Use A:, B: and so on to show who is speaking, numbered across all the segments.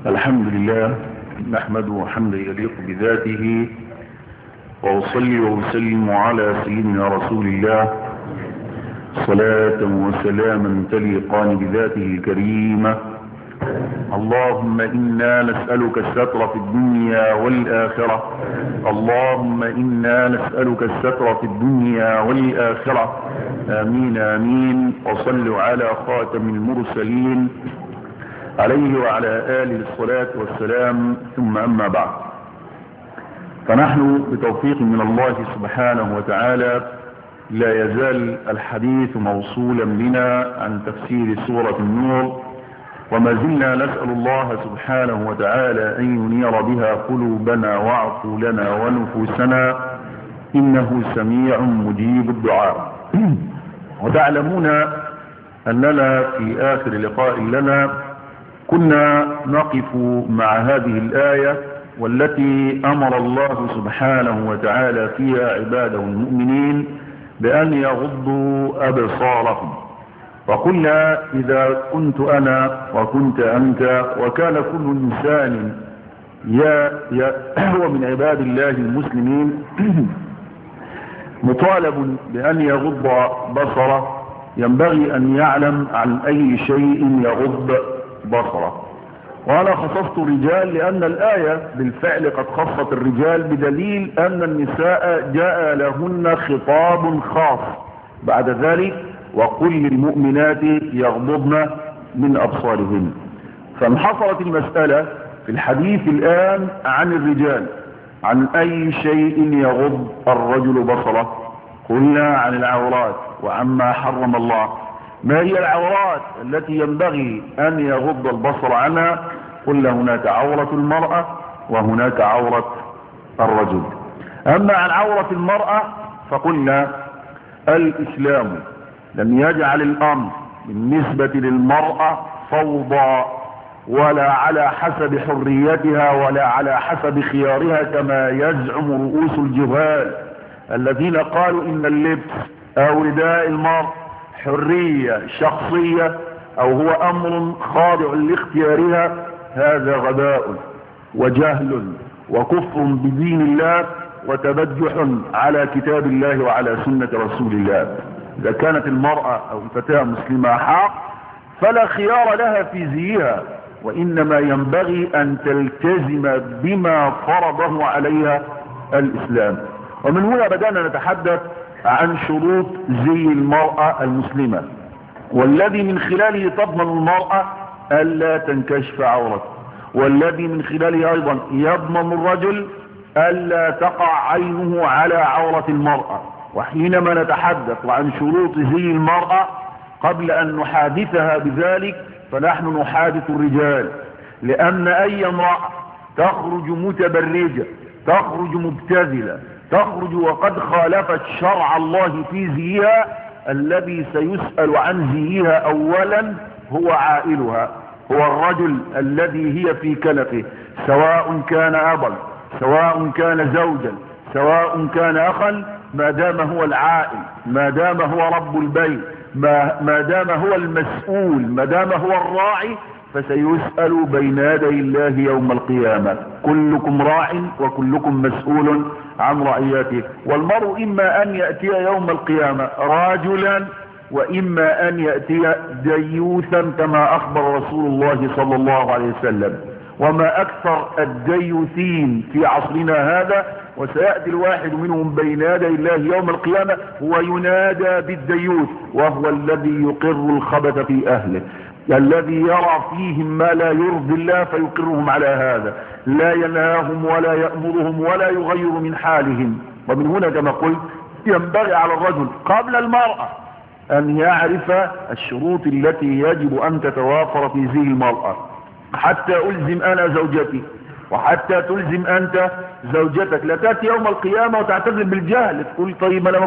A: الحمد لله نحمده حمدا يليق بذاته، وأصلي وأسلم على سيدنا رسول الله صلاة وسلاما تليقان بذاته الكريمة. اللهم إنا نسألك الستر في الدنيا والآخرة، اللهم إنا نسألك الستر في الدنيا والآخرة، آمين آمين. وصلوا على خاتم المرسلين عليه وعلى آله الصلاة والسلام، ثم أما بعد. فنحن بتوفيق من الله سبحانه وتعالى لا يزال الحديث موصولا بنا عن تفسير سورة النور، وما زلنا نسأل الله سبحانه وتعالى أن ينير بها قلوبنا وعقولنا ونفوسنا، إنه سميع مجيب الدعاء. وتعلمون أننا في آخر لقاء لنا كنا نقف مع هذه الآية والتي أمر الله سبحانه وتعالى فيها عباده المؤمنين بأن يغضوا أبصارهم. وقلنا إذا كنت أنا وكنت أنت وكان كل إنسان هو من عباد الله المسلمين مطالب بأن يغض بصره، ينبغي أن يعلم عن أي شيء يغض بصره. وأنا خصصت الرجال لأن الآية بالفعل قد خصت الرجال، بدليل أن النساء جاء لهن خطاب خاص بعد ذلك وقل للمؤمنات يغضضن من أبصارهن. فانحصرت المسألة في الحديث الآن عن الرجال، عن أي شيء يغض الرجل بصره. قلنا عن العورات وعما حرم الله. ما هي العورات التي ينبغي أن يغض البصر عنها؟ قلنا هناك عورة المرأة وهناك عورة الرجل. أما عن عورة المرأة فقلنا الإسلام لم يجعل الأمر بالنسبة للمرأة فوضى، ولا على حسب حريتها ولا على حسب خيارها كما يزعم رؤوس الجهال الذين قالوا إن اللبس أو رداء المرأة حرية شخصية أو هو أمر خاضع لاختيارها. هذا غباء وجهل وكفر بدين الله وتبجح على كتاب الله وعلى سنة رسول الله. إذا كانت المرأة أو الفتاة مسلمة حق فلا خيار لها في زيها، وإنما ينبغي أن تلتزم بما فرضه عليها الإسلام. ومن هنا بدأنا نتحدث عن شروط زي المرأة المسلمة، والذي من خلاله تضمن المرأة ألا تنكشف عورته، والذي من خلاله أيضا يضمن الرجل ألا تقع عينه على عورة المرأة. وحينما نتحدث عن شروط زي المرأة قبل أن نحادثها بذلك فنحن نحادث الرجال، لأن أي امرأة تخرج متبرجة، تخرج مبتذلة، تخرج وقد خالفت شرع الله في زيها، الذي سيسأل عن زيها أولا هو عائلها، هو الرجل الذي هي في كنفه، سواء كان أبا، سواء كان زوجا، سواء كان أخا، ما دام هو العائل، ما دام هو رب البيت، ما دام هو المسؤول، ما دام هو الراعي، فسيسأل بين يدي الله يوم القيامة. كلكم راع وكلكم مسؤول عن رعيته. والمرء إما أن يأتي يوم القيامة راجلا وإما أن يأتي ديوثا كما أخبر رسول الله صلى الله عليه وسلم. وما أكثر الديوثين في عصرنا هذا، وسيأتي الواحد منهم بين يدي الله يوم القيامة وينادى بالديوث، وهو الذي يقر الخبث في أهله، الذي يرى فيهم ما لا يرضي الله فيقرهم على هذا، لا ينهاهم ولا يأمرهم ولا يغير من حالهم. ومن هنا كما قلت ينبغي على الرجل قبل المرأة أن يعرف الشروط التي يجب أن تتوافر في زي المرأة، حتى ألزم أنا زوجتي وحتى تلزم أنت زوجتك. لا تأتي يوم القيامة وتعتذر بالجهل، تقول طيب أنا ما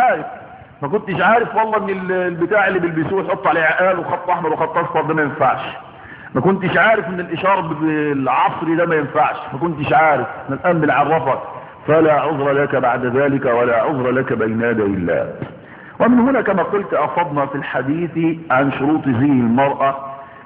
A: كنتش عارف والله ان البتاع اللي بيلبسوه يحط عليه عقال وخط احمر وخط اصفر ده ما ينفعش، ما كنتش عارف ان الاشاره بالعصر ده ما ينفعش، ما كنتش عارف، احنا الان بنعرفك. فلا عذر لك بعد ذلك ولا عذر لك بين يدي الله. ومن هنا كما قلت أفضنا في الحديث عن شروط زي المرأة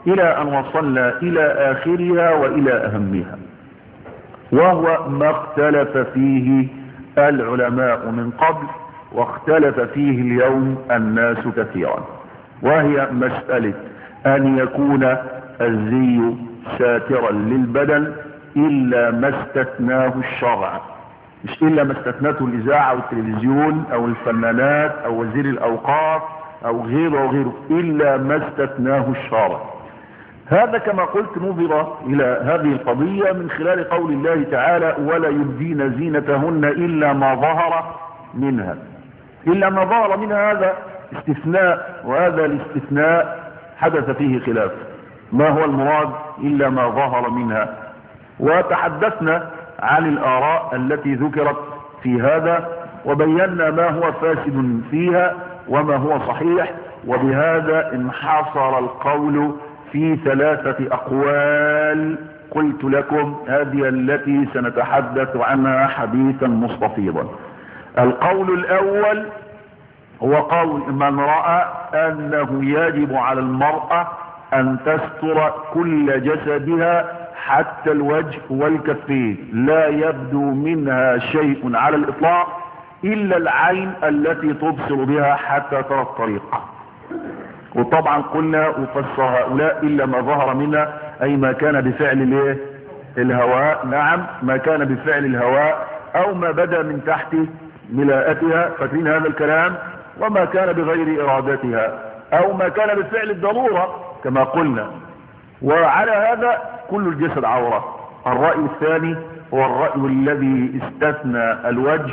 A: إلى أن وصلنا إلى آخرها وإلى أهمها، وهو ما اختلف فيه العلماء من قبل واختلف فيه اليوم الناس كثيرا، وهي مسألة أن يكون الزي ساترا للبدن إلا ما استثناه الشرع، مش إلا ما استثنته الإذاعة أو التلفزيون أو الفنانات أو وزير الأوقاف أو غيره وغيره، إلا ما استثناه الشرع. هذا كما قلت نظر إلى هذه القضية من خلال قول الله تعالى: ولا يبدين زينتهن إلا ما ظهر منها. إلا ما ظهر منها هذا استثناء، وهذا الاستثناء حدث فيه خلاف، ما هو المراد إلا ما ظهر منها؟ وتحدثنا عن الآراء التي ذكرت في هذا وبينا ما هو فاسد فيها وما هو صحيح، وبهذا انحصر القول في 3 أقوال قلت لكم هذه التي سنتحدث عنها حديثا مستفيضا. القول الأول هو قول من رأى أنه يجب على المرأة أن تستر كل جسدها حتى الوجه والكفين، لا يبدو منها شيء على الإطلاق إلا العين التي تبصر بها حتى ترى الطريق. وطبعا قلنا وفسر هؤلاء إلا ما ظهر منها أي ما كان بفعل الهواء، نعم ما كان بفعل الهواء أو ما بدا من تحت ملاءتها، فاكرين هذا الكلام، وما كان بغير إرادتها أو ما كان بفعل الضرورة كما قلنا. وعلى هذا كل الجسد عورة. الرأي الثاني هو الرأي الذي استثنى الوجه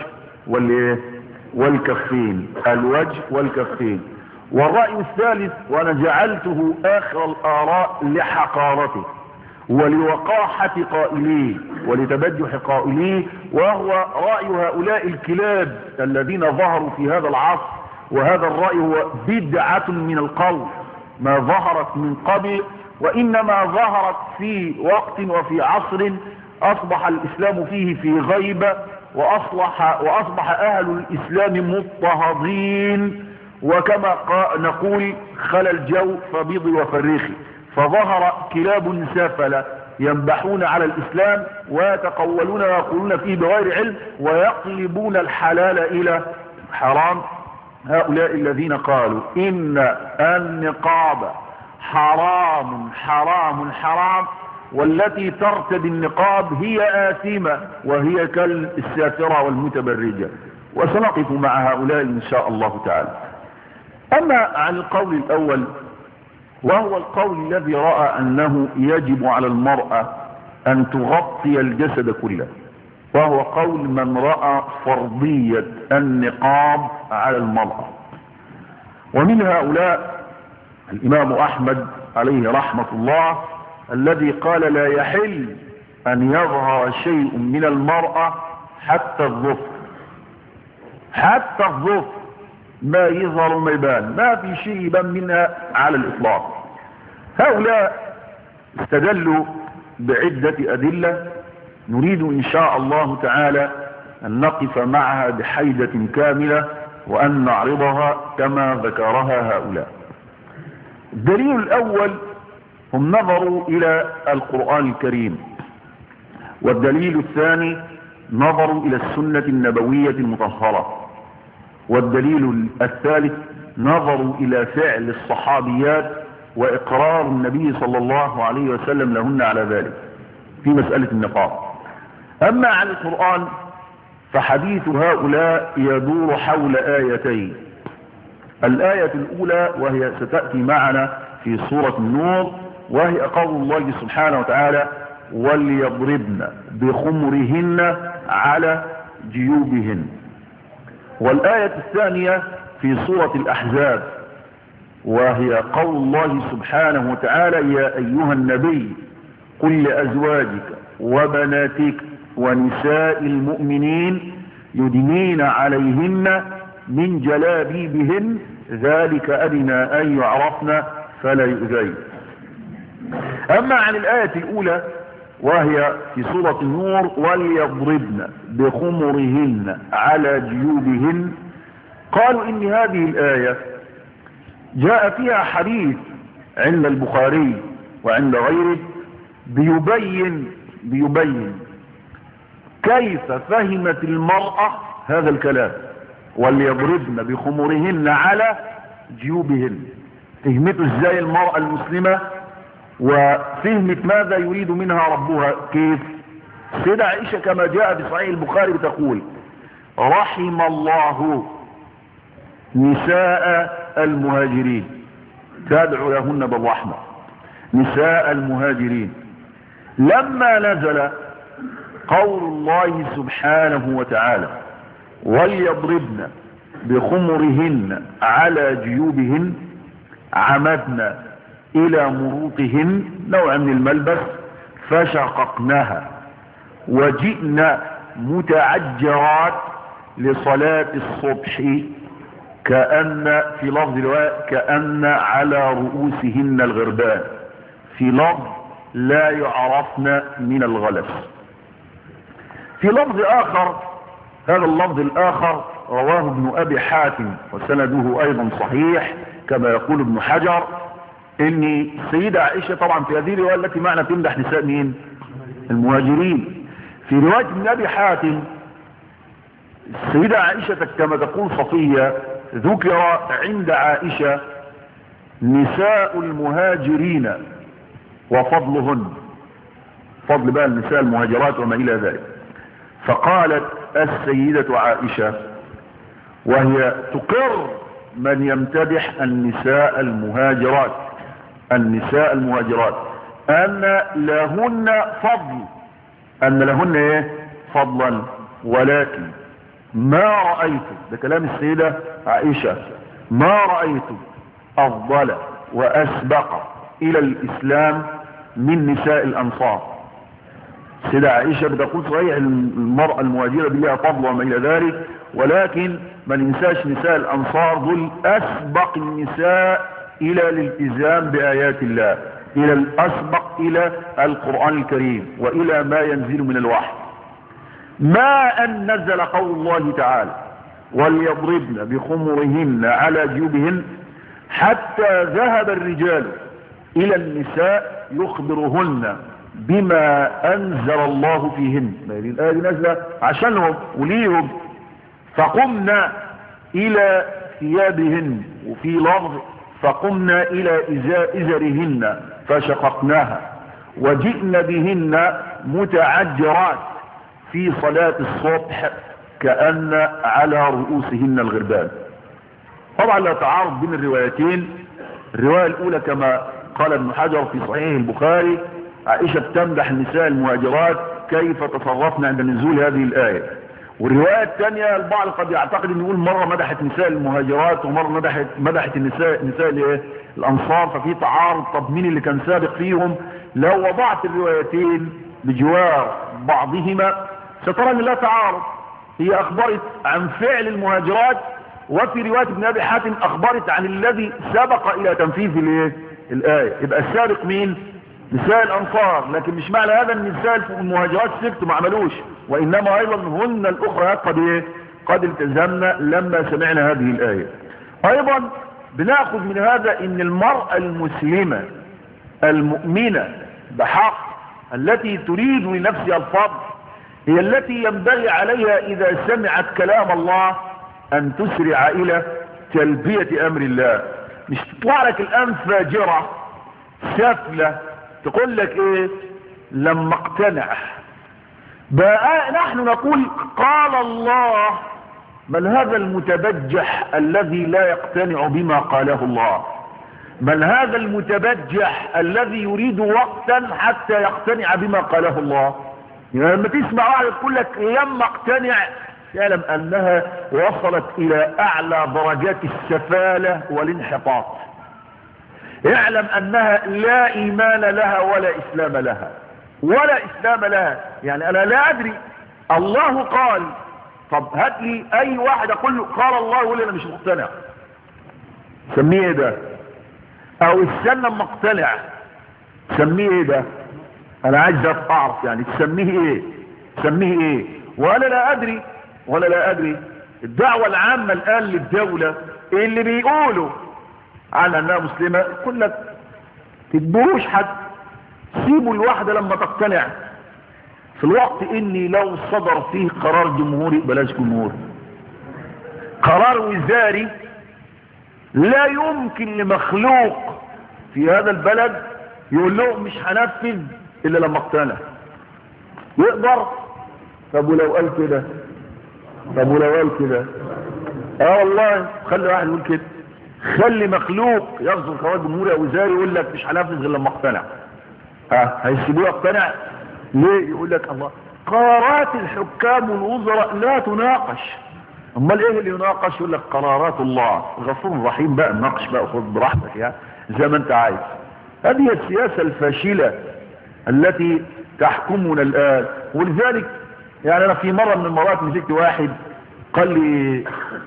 A: والكفين، الوجه والكفين. والرأي الثالث وانا جعلته آخر الآراء لحقارته ولوقاحة قائليه ولتبجح قائليه، وهو رأي هؤلاء الكلاب الذين ظهروا في هذا العصر. وهذا الرأي هو بدعة من القول، ما ظهرت من قبل، وإنما ظهرت في وقت وفي عصر أصبح الإسلام فيه في غيبة، وأصبح أهل الإسلام مضطهدين، وكما نقول خلى الجو فبيض وفريخي، فظهر كلاب سافلة ينبحون على الإسلام ويتقولون ويقولون فيه بغير علم ويقلبون الحلال إلى حرام. هؤلاء الذين قالوا إن النقاب حرام حرام حرام، والتي ترتدي النقاب هي آثمة وهي كالسافرة والمتبرجة، وسنقف مع هؤلاء إن شاء الله تعالى. أما عن القول الأول وهو القول الذي رأى أنه يجب على المرأة أن تغطي الجسد كله، وهو قول من رأى فرضية النقاب على المرأة. ومن هؤلاء الإمام أحمد عليه رحمة الله الذي قال لا يحل أن يظهر شيء من المرأة حتى الظفر، حتى الظفر ما يظهر ما يبان، ما في شيء يبان منها على الإطلاق. هؤلاء استدلوا بعدة أدلة نريد إن شاء الله تعالى أن نقف معها بحيدة كاملة وأن نعرضها كما ذكرها هؤلاء. الدليل الأول هم نظروا إلى القرآن الكريم، والدليل الثاني نظروا إلى السنة النبوية المطهرة، والدليل الثالث نظروا إلى فعل الصحابيات وإقرار النبي صلى الله عليه وسلم لهن على ذلك في مسألة النقاب. أما عن القرآن فحديث هؤلاء يدور حول آيتين. الآية الأولى وهي ستأتي معنا في سورة النور، وهي قول الله سبحانه وتعالى وليضربن بخمرهن على جيوبهن. والآية الثانية في سورة الأحزاب وهي قول الله سبحانه وتعالى يا أيها النبي قل لأزواجك وبناتك ونساء المؤمنين يدنين عليهن من جلابيبهن ذلك أدنى أن يعرفن فلا يؤذين. أما عن الآية الأولى وهي في سورة النور وليضربن بخمرهن على جيوبهن، قالوا إن هذه الآية جاء فيها حديث عند البخاري وعند غيره بيبين كيف فهمت المرأة هذا الكلام. وليضربن بخمرهن على جيوبهن، فهمته ازاي المرأة المسلمة وفهمت ماذا يريد منها ربها. كيف؟ سيدة عائشة كما جاء في صحيح البخاري بتقول: رحم الله نساء المهاجرين، تدعو لهن بالرحمة، نساء المهاجرين، لما نزل قول الله سبحانه وتعالى: وليضربن بخمرهن على جيوبهن، عمدنا الى مروطهن، نوع من الملبس، فشققناها وجئنا متعجرات لصلاة الصبح، كأن في لفظ الرواية كأن على رؤوسهن الغربان، في لفظ لا يعرفن من الغلس. في لفظ آخر، هذا اللفظ الآخر رواه ابن أبي حاتم وسنده أيضا صحيح كما يقول ابن حجر، إن السيدة عائشة طبعا في هذه الرواية التي معنا تمدح نساء مين؟ المهاجرين. في رواية ابن أبي حاتم السيدة عائشة كما تقول صفية: ذكر عند عائشة نساء المهاجرين وفضلهن، فضل بقى النساء المهاجرات وما إلى ذلك. فقالت السيدة عائشة وهي تقر من يمتدح النساء المهاجرات، النساء المهاجرات، أن لهن فضل، أن لهن إيه؟ فضلا، ولكن ما رأيت، ده كلام السيدة عائشة، ما رأيت أفضل وأسبق إلى الإسلام من نساء الأنصار. السيدة عائشة بتقول صحيح المرأة المهاجرة بها فضل وما إلى ذلك، ولكن ما ننساش نساء الأنصار دول أسبق النساء إلى الالتزام بآيات الله، إلى الأسبق إلى القرآن الكريم وإلى ما ينزل من الوحي. ما أن نزل قول الله تعالى: وليضربن بخمرهن على جيوبهن، حتى ذهب الرجال إلى النساء يخبرهن بما أنزل الله فيهن. الآية دي نازلة عشانهم وليهم. فقمنا إلى ثيابهن، وفي لفظ فقمنا إلى إزرهن فشققناها وجئنا بهن متعجرات في صلاة الصبح كأن على رؤوسهن الغربان. طبعا لا تعارض بين الروايتين. الرواية الأولى كما قال ابن حجر في صحيح البخاري: عائشة تمدح النساء المهاجرات كيف تصرفنا عند نزول هذه الآية. والرواية الثانية البعض قد يعتقد ان يقول مرة مدحت نساء المهاجرات ومرة مدحت نساء الأنصار، ففي تعارض. طب مين اللي كان سابق فيهم؟ لو وضعت الروايتين بجوار بعضهما سترى ان لا تعارض. هي أخبرت عن فعل المهاجرات، وفي رواية ابن أبي حاتم أخبرت عن الذي سبق إلى تنفيذ الآية. يبقى السابق مين؟ نساء الأنصار. لكن مش معنى هذا ان النساء المهاجرات سكتوا ما عملوش، وإنما أيضا هن الأخرى قد التزمنا لما سمعنا هذه الآية. أيضا بنأخذ من هذا ان المرأة المسلمة المؤمنة بحق التي تريد لنفسها الفضل هي التي ينبغي عليها إذا سمعت كلام الله أن تسرع إلى تلبية أمر الله. مش تطلع لك الآن فاجرة سافلة تقول لك إيه لما اقتنع بقى نحن نقول قال الله، من هذا المتبجح الذي لا يقتنع بما قاله الله؟ من هذا المتبجح الذي يريد وقتا حتى يقتنع بما قاله الله؟ يعني لما تسمع واحد يقول لك لما اقتنع، يعلم انها وصلت الى اعلى درجات السفالة والانحطاط، يعلم انها لا ايمان لها ولا اسلام لها ولا اسلام لها. يعني انا لا ادري، الله قال، طب هات لي اي واحد اقول له قال الله يقول لي انا مش مقتنع، سميه ايه ده؟ او استنى اما اقتنع سميه ايه ده؟ انا عايز اعرف يعني تسميه ايه؟ تسميه ايه؟ ولا لا ادري. الدعوة العامة الان للدولة اللي بيقولوا على انها مسلمة يقول لك تتبوش حد سيبوا الواحدة لما تقتنع، في الوقت اني لو صدر فيه قرار جمهوري، بلاش جمهوري، قرار وزاري، لا يمكن لمخلوق في هذا البلد يقول لهم مش هنفذ الا لما اقتنع. يقدر؟ طب ولو قال كده؟ طب ولو قال كده؟ والله خلي واحد يقول كده، خلي مخلوق يصدر قرار جمهوري او وزاري يقول لك مش هنفذ غير لما اقتنع. هيسيبوه يقتنع؟ ليه؟ يقول لك الله قرارات الحكام والوزراء لا تناقش. امال ايه اللي يناقش؟ يقول لك قرارات الله غفور رحيم، بقى ناقش بقى وخذ براحتك يعني زي ما انت عايز. هذه السياسة الفاشلة التي تحكمنا الآن. ولذلك يعني انا في مرة من المرات مسكت واحد قال لي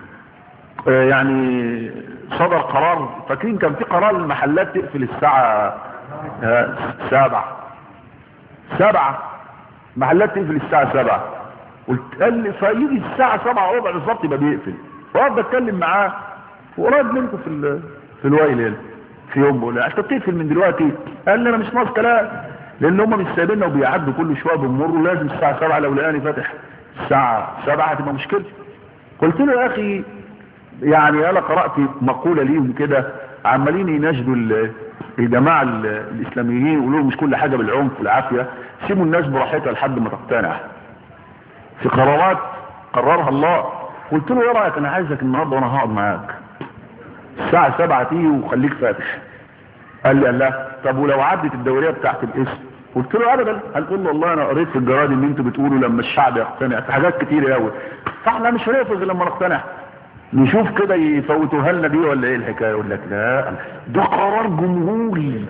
A: يعني صدر قرار، فاكرين كان في قرار المحلات تقفل الساعة 7 محلات تقفل الساعة 7. قال لي فيجي الساعة 7:15 بالظبط يبقى بيقفل. وقعد بتكلم معاه وقريب منكم في الويل هنا في يوم، بقول له انت بتقفل من دلوقتي؟ قال لي انا مش ناقص كلام، لان هم مش سايبيننا وبيعدوا كل شويه بيمروا، لازم الساعة 7 لو لقاني فاتح الساعة 7 هتبقى مشكلة. قلت له يا اخي يعني انا قرأت مقولة ليهم كده عمالين يناشدوا الجماعة الاسلاميين يقولوا مش كل حاجة بالعنف والعافية، سيبوا الناس براحتها لحد ما تقتنع في قرارات قررها الله. قلت له ايه رايك انا عايزك النهارده وانا هقعد معاك الساعة 7 تيجي وخليك فاتح. قال لي لا طب ولو عدت الدورية بتاعت الاسم؟ قلت له ابدا. قال له والله انا قريت في الجرائد ان انتوا بتقولوا لما الشعب يقتنع في حاجات كتير قوي، فاحنا مش هنقفز لما نقتنع، نشوف كده يفوتوها لنا دي ولا ايه الحكايه؟ يقول لك لا ده قرار جمهوري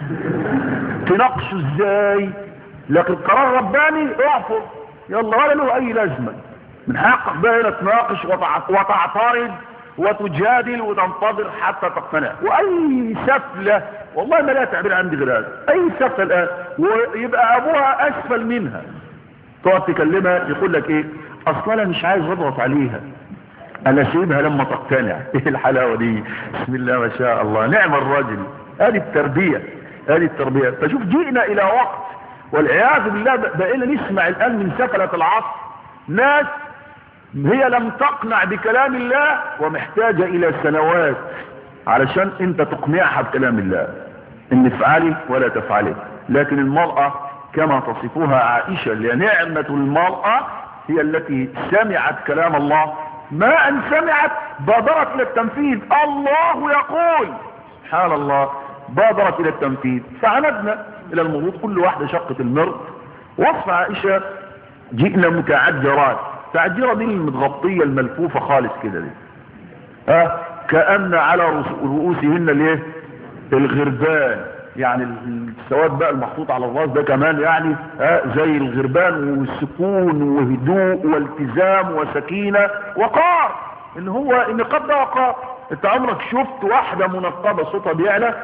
A: تناقشه ازاي؟ لكن قرار رباني اعفر يلا ولا له اي لازمه. من حقك بقى هنا تناقش وتعترض وتجادل وتنتظر حتى تقتنع. واي سفله والله ما لا تعبير عندي غير هذا، اي سفله الان ويبقى ابوها اسفل منها تقعد تكلمها يقول لك ايه؟ اصلا انا مش عايز اضغط عليها، انا سيبها لما تقتنع. ايه الحلاوه دي؟ بسم الله ما شاء الله، نعم الرجل. هذه التربيه، هذه التربيه. فشوف جئنا الى وقت والعياذ بالله بقينا نسمع الان من سفله العصر ناس هي لم تقنع بكلام الله ومحتاجه الى سنوات علشان انت تقنعها بكلام الله ان افعلي ولا تفعلي. لكن المراه كما تصفها عائشه لنعمه المراه هي التي سمعت كلام الله، ما ان سمعت بادرت الى التنفيذ. الله يقول سبحان الله بادرت الى التنفيذ. فعندنا الى المرود كل واحدة شقة المرض. وصف عائشة جئنا متعجرات. تعجرة دي المتغطية الملفوفة خالص كده دي كأن على رؤوسهن الايه؟ الغربان، يعني السواد بقى المحطوط على الراس ده كمان يعني زي الغربان، والسكون وهدوء والتزام وسكينة وقار. ان هو النقاب ده وقار. انت عمرك شفت واحدة منقبة صوتها بيعلى؟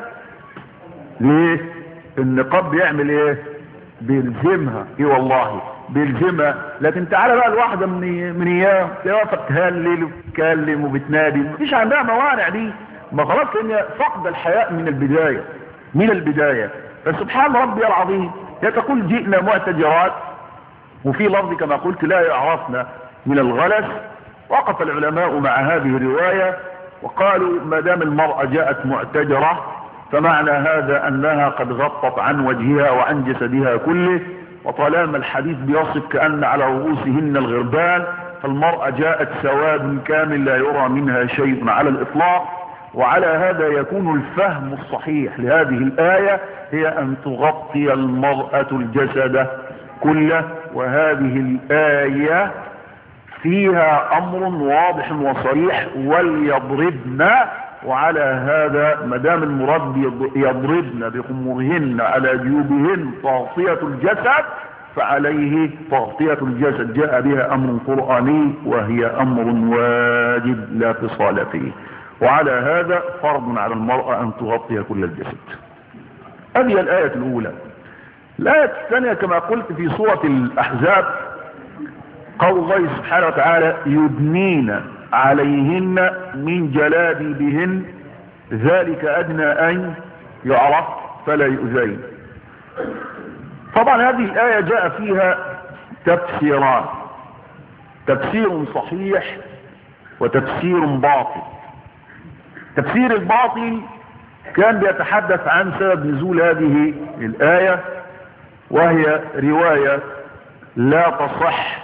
A: ليه؟ النقاب بيعمل ايه؟ بيلزمها. ايه والله بيلزمها. لكن تعالى بقى الواحدة من ايام تقف تهلل وبتتكلم وبتنادي، مفيش عندها موانع دي، ما خلاص لان فقد الحياء من البداية. فسبحان ربي العظيم. تقول جئنا معتجرات، وفي لفظ كما قلت لا يعرفنا من الغلس. وقف العلماء مع هذه الرواية وقالوا ما دام المرأة جاءت معتجرة فمعنى هذا انها قد غطت عن وجهها وعن جسدها كله، وطالما الحديث بيصف كأن على رؤوسهن الغربان فالمرأة جاءت سواد كامل لا يرى منها شيء على الإطلاق. وعلى هذا يكون الفهم الصحيح لهذه الآية هي أن تغطي المرأة الجسد كله. وهذه الآية فيها أمر واضح وصريح وليضربن. وعلى هذا مدام المراد يضربن بخمرهن على جيوبهن تغطية الجسد فعليه تغطية الجسد، جاء بها أمر قرآني وهي أمر واجب لا فصال فيه. وعلى هذا فرض على المرأة أن تغطي كل الجسد. هذه الآية الأولى. الآية الثانية كما قلت في سورة الأحزاب قول الله سبحانه وتعالى يدنين عليهن من جلابيبهن ذلك أدنى أن يعرف فلا يؤذين. طبعا هذه الآية جاء فيها تفسيران، تفسير صحيح وتفسير باطل. تفسير الباطل كان بيتحدث عن سبب نزول هذه الآية، وهي رواية لا تصح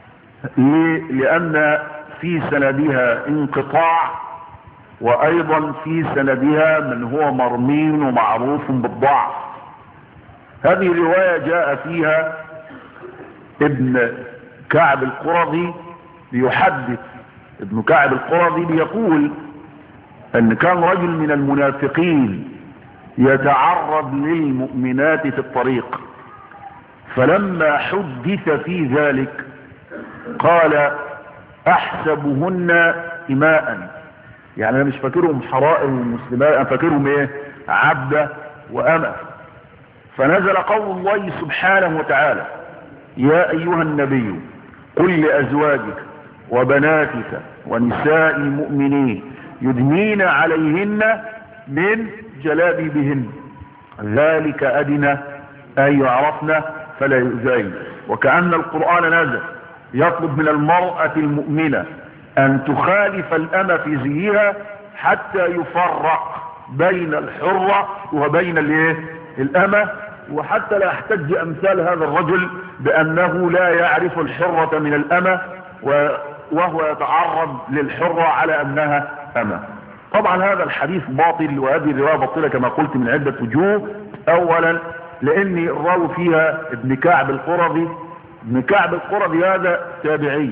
A: لأن في سندها انقطاع، وأيضا في سندها من هو مرمي ومعروف بالضعف. هذه الرواية جاء فيها ابن كعب القرظي بيحدث، ابن كعب القرظي بيقول أن كان رجل من المنافقين يتعرض للمؤمنات في الطريق، فلما حدث في ذلك قال أحسبهن إماء، يعني أنا مش فاكرهم حرائر ومسلمات، أنا فاكرهم إيه؟ عبدة وأمة. فنزل قول الله سبحانه وتعالى يا أيها النبي قل لأزواجك وبناتك ونساء المؤمنين يدنين عليهن من جلابيبهن ذلك أدنى أن يعرفن فلا يؤذين. وكأن القرآن نزل يطلب من المرأة المؤمنة أن تخالف الأمة في زيها حتى يفرق بين الحرة وبين الأمة، وحتى لا يحتج أمثال هذا الرجل بأنه لا يعرف الحرة من الأمة وهو يتعرض للحرة على أنها أمة. طبعا هذا الحديث باطل، وهذه الرواية باطلة كما قلت من عدة وجوه. أولا لأن الراوي فيها ابن كعب القرظي. ابن كعب القرظي هذا تابعي.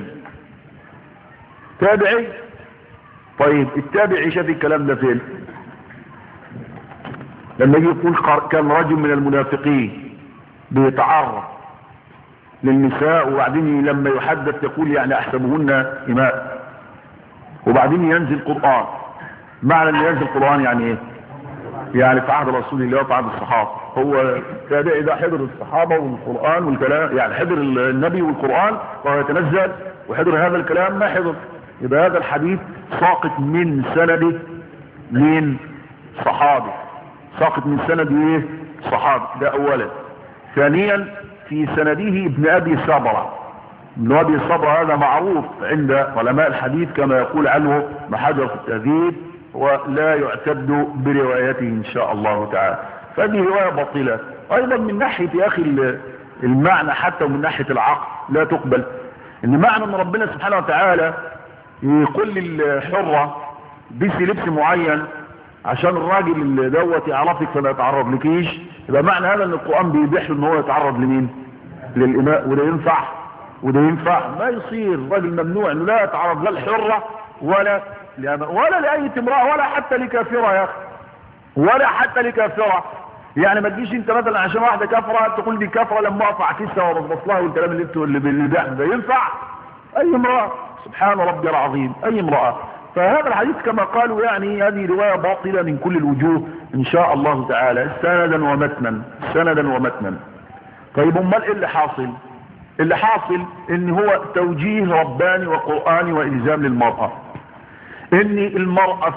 A: طيب التابعي شاف الكلام ده فين؟ لما يجي يقول كان رجل من المنافقين بيتعرض للنساء، وبعدين لما يحدث يقول يعني أحسبهن إماء، وبعدين ينزل قرآن. معنى ان ينزل قرآن يعني ايه؟ يعني في عهد رسول الله وفي عهد الصحابة. هو تابعي ده حضر الصحابة والقرآن والكلام، يعني حضر النبي والقرآن وهو يتنزل، وحضر هذا الكلام ما حضر. يبقى هذا الحديث ساقط من سند من صحابي، ساقط من سند ايه؟ صحابي. ده اولا. ثانيا في سنده ابن ابي صبرة. ابن ابي صبرة هذا معروف عند علماء الحديث كما يقول عنه ابن حجر في التهذيب، ولا يعتد بروايته ان شاء الله تعالى. فهذه رواية باطلة ايضا من ناحية يا اخي المعنى، حتى ومن ناحية العقل لا تقبل. ان معنى ان ربنا سبحانه وتعالى يقول للحرة بسي لبس معين عشان الراجل اللي دوت يعرفك فلا يتعرض لكيش، يبقى معنى هذا ان القرآن بيبيح له ان هو يتعرض لمين؟ للإماء. وده ينفع وده ينفع؟ ما يصير. الراجل ممنوع انه لا يتعرض لا الحرة ولا لأي امرأة ولا حتى لكافرة يا اخي، ولا حتى لكافرة. يعني ما تجيش انت مثلا عشان واحدة كافرة تقول دي كافرة لما اقف عكسها وبصبص لها والكلام اللي انتوا اللي ده ينفع؟ اي امرأة، سبحان ربي العظيم، اي امرأة. فهذا الحديث كما قالوا يعني هذه رواية باطلة من كل الوجوه ان شاء الله تعالى، سندا ومتنا. طيب امال ايه اللي حاصل؟ اللي حاصل ان هو توجيه رباني وقرآني والزام للمرأة. ان المرأة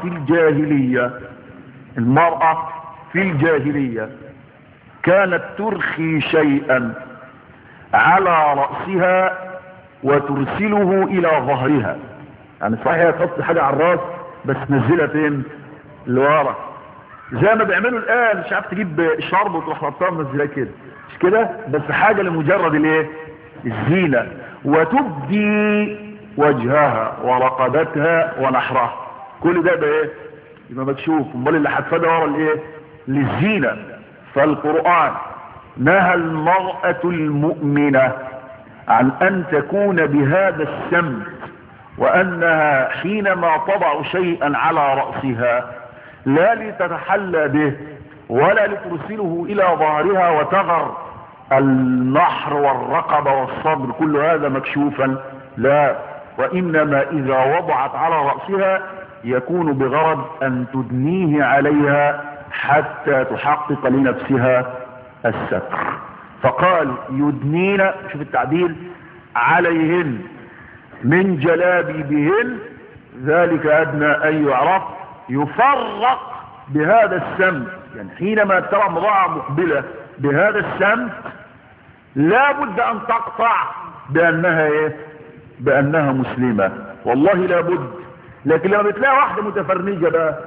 A: في الجاهلية كانت ترخي شيئا على رأسها وترسله الى ظهرها. يعني صحيح تحط حاجة على الراس بس تنزلها فين؟ لورا، زي ما بيعملوا الان. مش عارف تجيب شرب وتروح حطها منزلها كده، مش كده؟ بس حاجة لمجرد الايه؟ الزينة. وتبدي وجهها ورقبتها ونحرها، كل ده بايه؟ يبقى مكشوف. امال اللي هتفادى ورا الايه؟ للزينة. فالقرآن نهى المرأة المؤمنة عن ان تكون بهذا السمت، وانها حينما تضع شيئا على رأسها لا لتتحلى به ولا لترسله الى ظهرها وتغر النحر والرقبة والصدر كل هذا مكشوفا، لا، وانما اذا وضعت على رأسها يكون بغرض ان تدنيه عليها حتى تحقق لنفسها الستر. فقال يدنين، شوف التعبير، عليهن من جلابيبهن ذلك ادنى ان يعرف. يفرق بهذا السمت، يعني حينما ترى امرأة مقبلة بهذا السمت لابد ان تقطع بانها ايه؟ بانها مسلمة، والله لابد. لكن لما بتلاقي واحدة متفرنجة بقى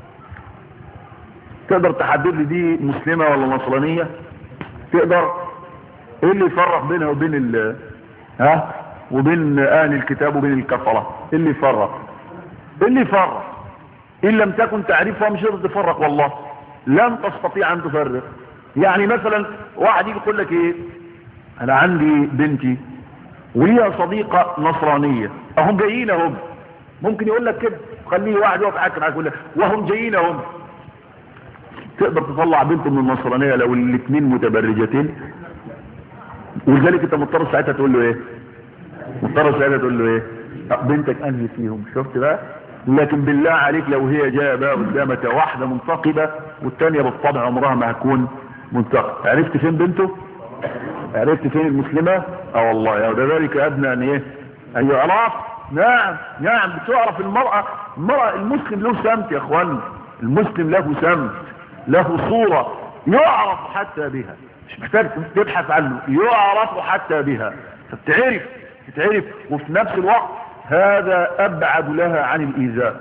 A: تقدر تحدد لي دي مسلمة ولا نصرانية؟ تقدر؟ ايه اللي يفرق بينها وبين وبين اهل الكتاب وبين الكفرة؟ ايه اللي يفرق؟ ايه اللي يفرق؟ ان لم تكن تعرفها مش هتقدر تفرق، والله لن تستطيع ان تفرق. يعني مثلا واحد يجي يقول لك ايه، انا عندي بنتي وليها صديقة نصرانية اهم جايين اهم، ممكن يقول لك كده، خليه واحد يقف معاك يقول لك وهم جايين اهم. تقدر تطلع بنت من النصرانية لو الاثنين متبرجتين؟ ولذلك انت مضطر ساعتها تقول له ايه؟ مضطر ساعتها تقول له ايه؟ بنتك انهي فيهم؟ شفت بقى؟ لكن بالله عليك لو هي جايه بقى قدامك واحده منتقبه والثانيه بالطبع عمرها ما هتكون منتقبه، عرفت فين بنته؟ عرفت فين المسلمه؟ اه والله يا ده ذلك ادنى ان ايه؟ ان يعرف. نعم بتعرف المراه المسلم له سمت يا اخوان، المسلم له سمت، له صوره يعرف حتى بها، مش محتاج تبحث عنه، يعرف حتى بها، فتعرف وفي نفس الوقت هذا ابعد لها عن الايذاء،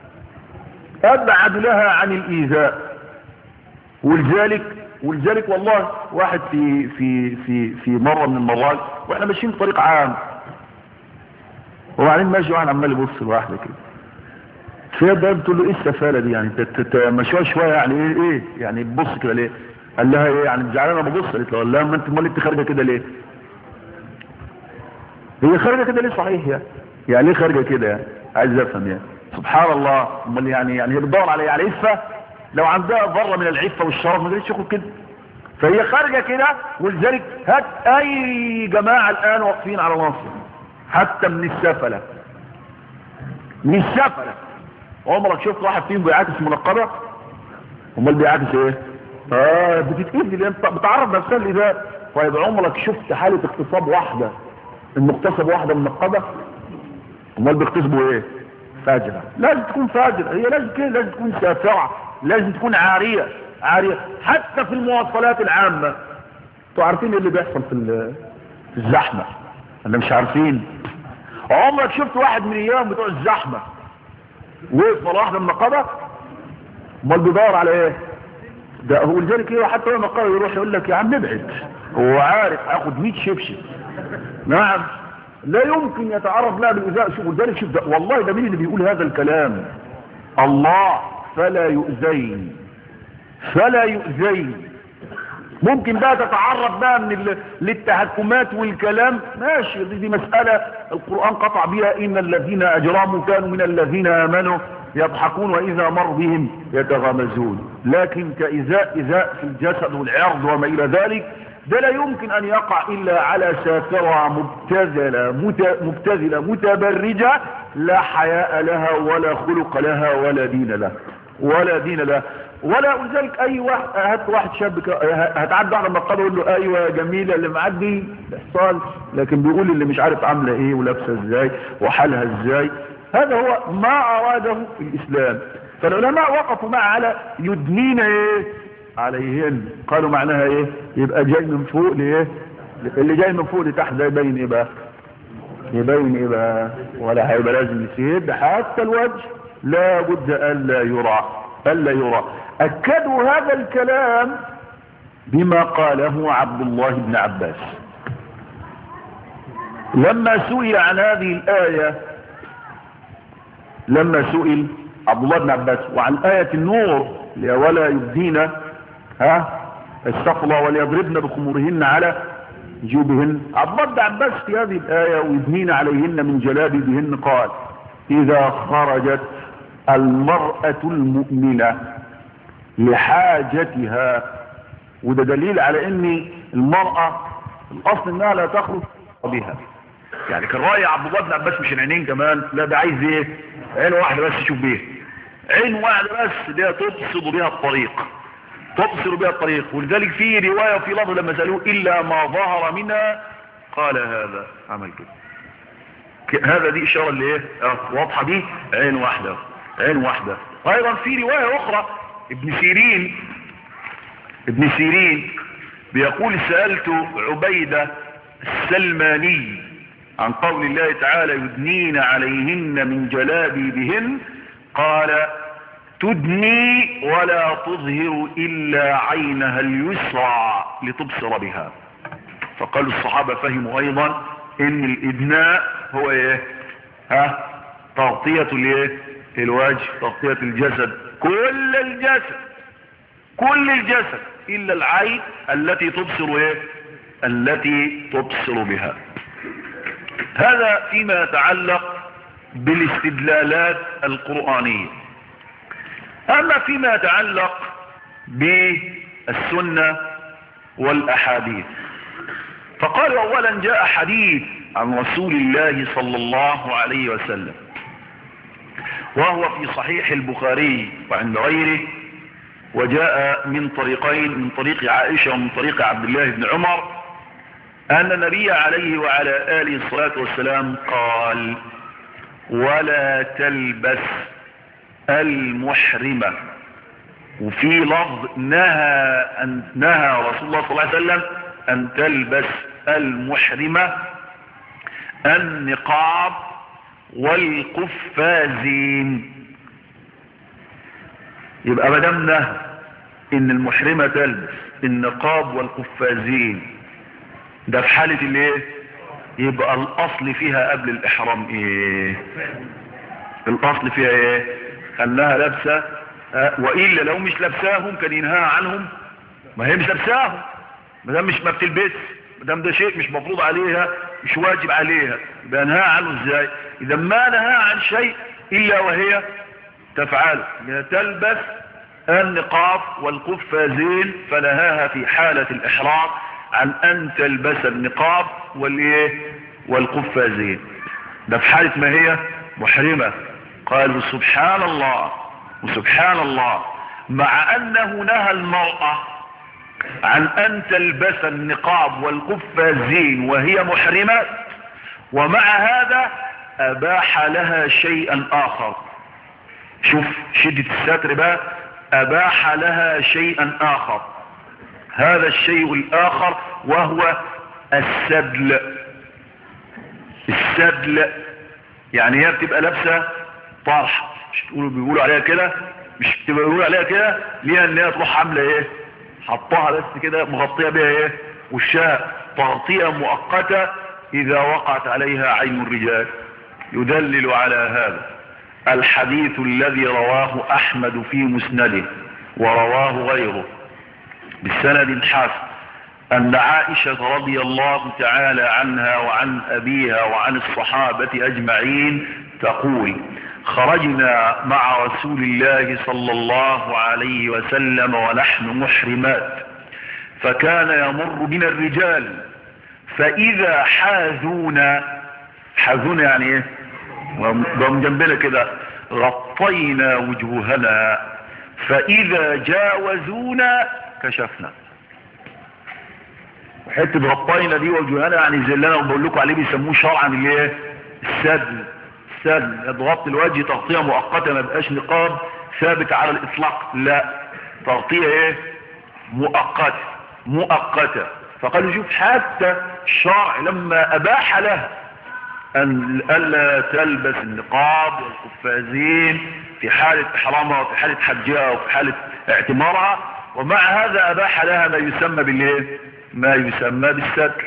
A: ابعد لها عن الايذاء. ولذلك والله واحد في مره من المرات واحنا ماشيين في طريق عام، وبعدين ماشي واحد عمال يبص لواحده كده، فيها ده بتقول له ايه السفاله دي؟ يعني مشوها شويه، يعني ايه يعني تبص كده ليه؟ قال لها ايه يعني زعلانه ببص؟ قالت له لا، ما انت امال انت خارجه كده ليه؟ هي خارجه كده ليه صحيح؟ يعني ليه خارجه كده؟ يعني عايز افهم يعني، سبحان الله. امال يعني هي بتدور على عفه؟ لو عندها ذره من العفه والشرف ما كانتش تخرج كده. فهي خارجه كده. ولذلك هات اي جماعه الان واقفين على مصر حتى من السفله، عمرك شفت واحد فيهم بيعاكس منقبه؟ امال بيعاكس ايه؟ بتتأذي، انت بتعرض نفسها لإذا. طيب عمرك شفت حالة اغتصاب واحدة، المغتصب واحدة منقبة؟ امال بيغتصبوا ايه؟ فاجرة. لازم تكون فاجرة، هي لازم كده، لازم تكون سافعة، لازم تكون عارية. حتى في المواصلات العامة. انتوا عارفين ايه اللي بيحصل في الزحمة؟ انا مش عارفين. عمرك شفت واحد من ايام بتوع الزحمة وقف مرة واحدة منقبة؟ امال بيدور على ايه؟ ده هو لذلك ايه، حتى لما قال يروح يقول لك يا عم ابعد، هو عارف اخد 100 شبشب. نعم، لا يمكن يتعرض لها بالاذاء. شوف لذلك، شوف ده والله، ده مين اللي بيقول هذا الكلام؟ الله. فلا يؤذين. ممكن بقى تتعرض بقى من للتهكمات والكلام، ماشي، دي مسألة القرآن قطع بها، ان الذين اجرموا كانوا من الذين امنوا يضحكون واذا مر بهم يتغامزون. لكن إزاء في الجسد والعرض وما الى ذلك، ده لا يمكن ان يقع الا على سافرة مبتذلة متبرجة لا حياء لها ولا خلق لها ولا دين لها. ولا ولذلك اي واحد، هات واحد شاب هتعدي واحده منقبه يقول له ايوه يا جميله اللي معدي احصال، لكن بيقول اللي مش عارف عامله ايه ولابسه ازاي وحالها ازاي. هذا هو ما اراده الاسلام. فالعلماء وقفوا معه على يدنين ايه عليهن، قالوا معناها ايه؟ يبقى جاي من فوق لايه؟ اللي جاي من فوق لتحت ده يبين ايه بقى؟ ولا هيبقى لازم يسيب حتى الوجه، لا بد الا يرى. اكدوا هذا الكلام بما قاله عبد الله بن عباس لما سئل عن هذه الآية، لما سئل عبد الله بن عباس وعن آية النور ولا يبدين السفلى وليضربن بخمورهن على جيوبهن. عبد الله بن عباس في هذه الآية ويدنين عليهن من جلابيبهن قال: إذا خرجت المرأة المؤمنة لحاجتها. وده دليل على ان المرأة الاصل انها لا تخرج بها. يعني كان رأي عبد الله بن عباس مش العينين كمان، لا ده عايز ايه؟ عين واحدة بس يشوف بيها، عين واحدة بس اللي تبصر بها الطريق. ولذلك في رواية وفي لفظ لما سألوه إلا ما ظهر منها قال هذا عمل كده. هذا دي اشارة اللي ايه واضحة دي، عين واحدة. ايضا في رواية اخرى ابن سيرين بيقول سألت عبيدة السلماني عن قول الله تعالى يدنين عليهن من جلابيبهن، قال تدني ولا تظهر إلا عينها اليسرى لتبصر بها. فقالوا الصحابة فهموا أيضا إن الإدناء هو إيه؟ تغطية الوجه، تغطية الجسد، كل الجسد إلا العين التي تبصر إيه؟ التي تبصر بها. هذا فيما يتعلق بالاستدلالات القرآنية. أما فيما يتعلق بالسنة والأحاديث، فقالوا أولا جاء حديث عن رسول الله صلى الله عليه وسلم وهو في صحيح البخاري وعند غيره، وجاء من طريقين، من طريق عائشة ومن طريق عبد الله بن عمر، أن النبي عليه وعلى آله الصلاة والسلام قال ولا تلبس المحرمة. وفي لفظ نهى رسول الله صلى الله عليه وسلم أن تلبس المحرمة النقاب والقفازين. يبقى مدام نهى ان المحرمة تلبس النقاب والقفازين، ده في حالة الايه؟ يبقى الاصل فيها قبل الاحرام ايه؟ الاصل فيها ايه؟ خلاها لابسة، وإلا لو مش لابساهم كان ينهى عنهم. ما هي مش لابساهم، مدام مش ما بتلبس، مدام ده شيء مش مفروض عليها، مش واجب عليها، يبقى نهى عنه ازاي؟ اذا ما نهى عن شيء الا وهي تفعله، تلبس النقاب والقفازين، فنهاها في حالة الاحرام عن ان تلبس النقاب والقفازين، ده في حالة ما هي محرمة. قالوا سبحان الله وسبحان الله، مع انه نهى المرأة عن ان تلبس النقاب والقفازين وهي محرمة، ومع هذا اباح لها شيئا اخر. شوف شدة الستر بقى، اباح لها شيئا اخر. هذا الشيء الاخر وهو السدل. السدل يعني هي بتبقى لابسة طرح، مش بيقولوا عليها كده، مش بتبقى بيقولوا عليها كده ليها ان هي تروح عامله ايه؟ حطها بس كده مغطيه بيها ايه؟ وشها، تغطيه مؤقته اذا وقعت عليها عين الرجال. يدلل على هذا الحديث الذي رواه احمد في مسنده ورواه غيره بالسند حسن، ان عائشة رضي الله تعالى عنها وعن ابيها وعن الصحابة اجمعين تقول خرجنا مع رسول الله صلى الله عليه وسلم ونحن محرمات، فكان يمر بنا الرجال فاذا حاذونا يعني ايه؟ ضم جنبنا كده، غطينا وجوهنا، فاذا جاوزونا كشفنا. حته غطينا دي وجوهنا يعني زي اللي انا بقول لكم عليه بيسموه شرعا الايه؟ السدل. يضغط الوجه تغطيه مؤقته، ما بقاش نقاب ثابت على الاطلاق، لا، تغطيه ايه؟ مؤقته. فقالوا شوف حتى الشرع لما اباح له ان الا تلبس النقاب والقفازين في حالة احرامها وفي حالة حجها وفي حالة اعتمارها، ومع هذا اباح لها ما يسمى بالايه؟ ما يسمى بالستر.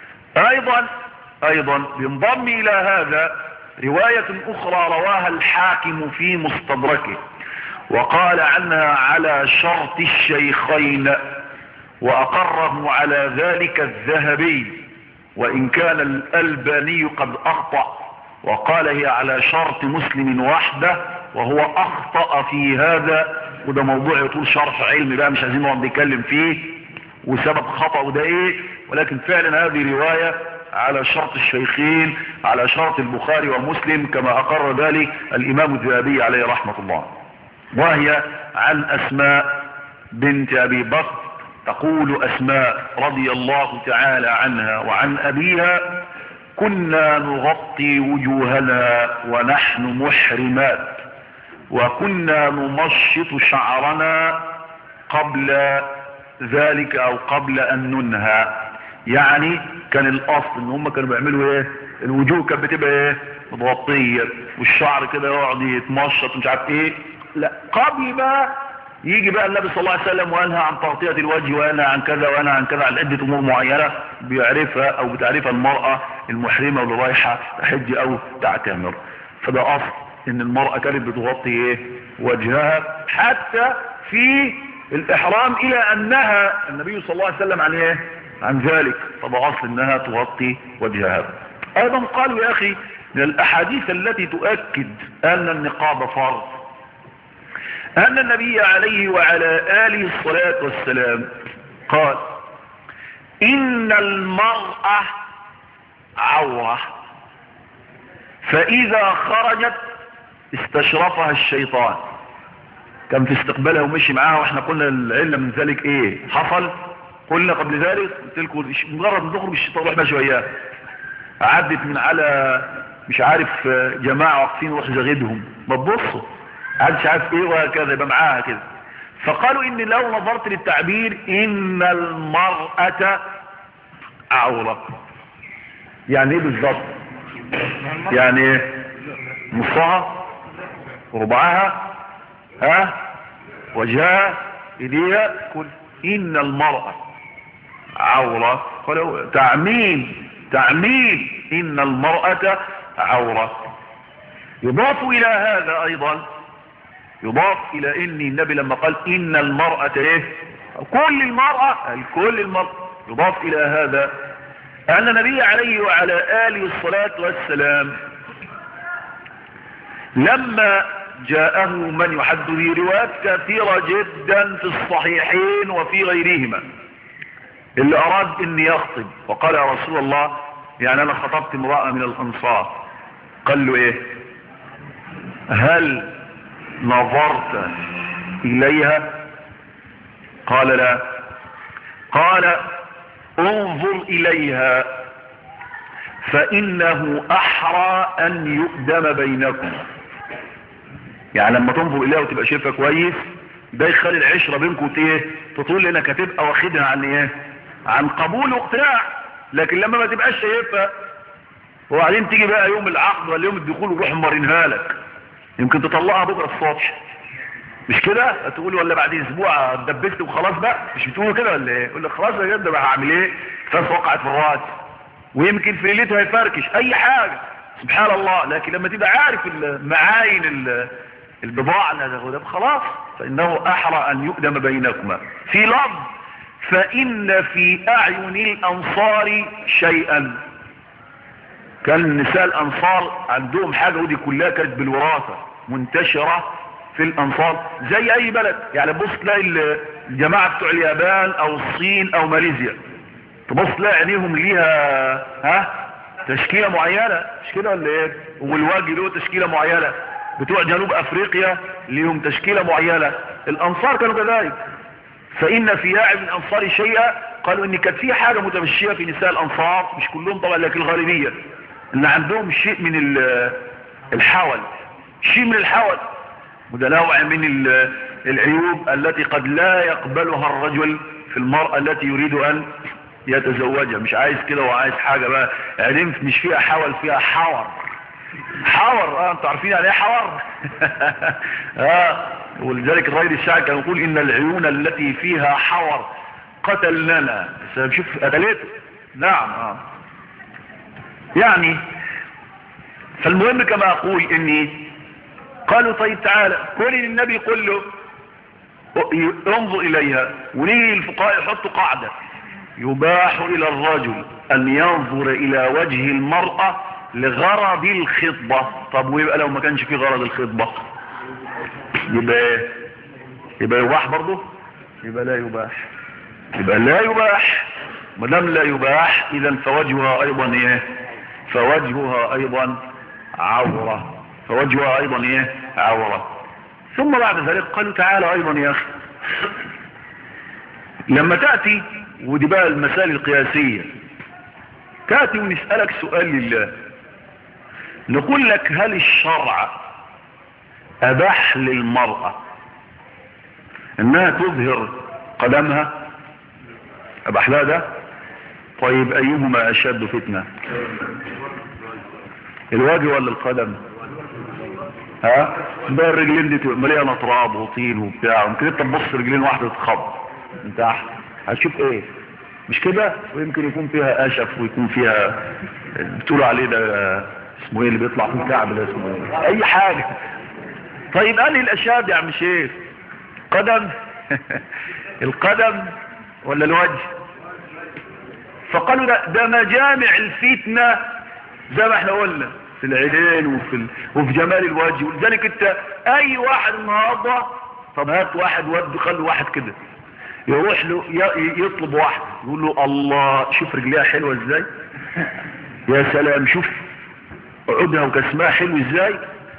A: ايضا بينضم الى هذا رواية اخرى رواها الحاكم في مستدركه وقال عنها على شرط الشيخين، واقره على ذلك الذهبي، وان كان الألباني قد اخطأ وقال هي على شرط مسلم وحده، وهو اخطأ في هذا، وده موضوع يطول شرح علمي بقى مش عايزين نقعد نتكلم فيه وسبب خطأ وده ايه، ولكن فعلا هذه رواية على شرط الشيخين، على شرط البخاري ومسلم كما اقر ذلك الامام الذهبي عليه رحمة الله، وهي عن اسماء بنت ابي بكر. تقول اسماء رضي الله تعالى عنها وعن ابيها كنا نغطي وجوهنا ونحن محرمات، وكنا نمشط شعرنا قبل ذلك او قبل ان ننهى. يعني كان الاصل ان هم كانوا بيعملوا ايه؟ الوجوه كانت بتبقى ايه؟ متغطيه، والشعر كده يقعد يتمشط ومش عارف ايه. لا، قبل بقى يجي بقى النبي صلى الله عليه وسلم وينهى عن تغطيه الوجه وينهى عن كذا وينهى عن كذا، عن عده امور معينه بيعرفها او بتعرفها المراه المحرمه واللي رايحه تحج او تعتمر. فده اصل ان المراه كانت بتغطي ايه؟ وجهها، حتى في الاحرام الى ان نهى النبي صلى الله عليه وسلم عن ايه؟ عن ذلك. فده اصل انها تغطي وجهها. ايضا قالوا يا اخي من الاحاديث التي تؤكد ان النقاب فرض ان النبي عليه وعلى اله الصلاة والسلام قال ان المرأة عورة فاذا خرجت استشرفها الشيطان. كان في استقبالها ومشي معاها، واحنا قلنا العلة من ذلك ايه حصل؟ قلنا قبل ذلك قلت لكم مجرد ما تخرج الشيطان روح ماشي وياها. عدت من على مش عارف جماعة واقفين روح زغدهم ما تبصوا عادش عارف ايه وهكذا، يبقى معاها كده. فقالوا ان لو نظرت للتعبير ان المرأة عورة، يعني ايه بالظبط؟ يعني ايه؟ نصها، ربعها، ها، وجهها، ايديها، كل. ان المرأة عورة، قالوا تعميم ان المرأة عورة. يضاف الى هذا ايضا، يضاف الى ان النبي لما قال ان المرأة ايه؟ كل المرأة، يضاف الى هذا ان النبي عليه وعلى آله الصلاة والسلام لما جاءه من يحدث به روايات كثيرة جدا في الصحيحين وفي غيرهما، اللي اراد ان يخطب وقال يا رسول الله يعني انا خطبت امرأة من الانصار، قال له ايه؟ هل نظرت اليها؟ قال لا. قال انظر اليها فانه احرى ان يؤدم بينكم. يعني لما تنظر اليها وتبقى شايفها كويس ده يخلي العشرة بينكم تطول، لانك هتبقى واخدها عن ايه؟ عن قبول واقتناع. لكن لما ما تبقاش شايفها وبعدين تيجي بقى يوم العقد ولا يوم الدخول وروح مرينها لك، يمكن تطلعها بكره الصبح، مش كده؟ تقول ولا بعد اسبوع اتدبست وخلاص بقى، مش بتقولوا كده ولا ايه؟ يقول لك خلاص يا جد بقى هعمل ايه؟ فاس وقعت في الراس، ويمكن في ليلتها يفركش اي حاجه، سبحان الله. لكن لما تبقى عارف معاين البضاعه اللي هتاخدها خلاص، فانه احرى ان يؤدم بينكما. في لفظ فان في اعين الانصار شيئا، كان نساء الانصار عندهم حاجه ودي كلها كانت بالوراثه منتشره في الانصار زي اي بلد. يعني بص تلاقي الجماعه بتوع اليابان او الصين او ماليزيا، تبص تلاقي عينيهم ليها تشكيله معينه، مش كده ولا ايه؟ والوجه له تشكيله معينه. بتوع جنوب افريقيا ليهم تشكيله معينه. الانصار كانوا كذلك. فان في اعين الانصار شيئا، قالوا ان كانت في حاجه متمشيه في نساء الانصار، مش كلهم طبعا لكن الغالبيه، ان عندهم شيء من الحول، شيء من الحول متنوع من العيوب التي قد لا يقبلها الرجل في المرأة التي يريد ان يتزوجها. مش عايز كده وعايز حاجة بقى عرفت مش فيها حول، فيها حور. انتوا عارفين يعني ايه حور؟ ولذلك الراجل الشاعر كان يقول ان العيون التي فيها حور قتلنا. شوف قتلته. نعم. يعني فالمهم كما اقول اني قالوا طيب تعالى كل النبي يقول له انظر اليها، ونيجي الفقهاء يحطوا قاعدة يباح الى الرجل ان ينظر الى وجه المرأة لغرض الخطبة. طب ويبقى لو ما كانش في غرض الخطبة يبقى يباح برضه؟ يبقى لا يباح. ما دام لا يباح اذا فوجهها ايضا ايه؟ فوجهها ايضا عورة. ثم بعد ذلك قالوا تعالى ايضا يا اخي لما تأتي، ودي بقى المسائل القياسية، تأتي ونسألك سؤال لله، نقول لك هل الشرع اباح للمرأة انها تظهر قدمها ابقى احلى ده. طيب ايهما اشد فتنة، الوجه ولا القدم؟ ها ده الرجلين دي تبقى مليانه تراب وطين وبتاع، ممكن انت تبص رجلين واحده تتخبط انت هتشوف ايه؟ مش كده؟ ويمكن يكون فيها اشف ويكون فيها بتقولوا عليه ده اسمه ايه اللي بيطلع في الكعب ده اسمه ايه؟ اي حاجه. طيب انهي الاشد يا عم شيخ؟ قدم القدم ولا الوجه؟ فقالوا ده مجامع الفتنه زي ما احنا قلنا في العينين وفي جمال الوجه. ولذلك انت اي واحد النهارده، طب هات واحد ود خلي واحد كده يروح له يطلب واحد يقول له الله شوف رجليها حلوه ازاي، يا سلام شوف عودها وكسمها حلو ازاي.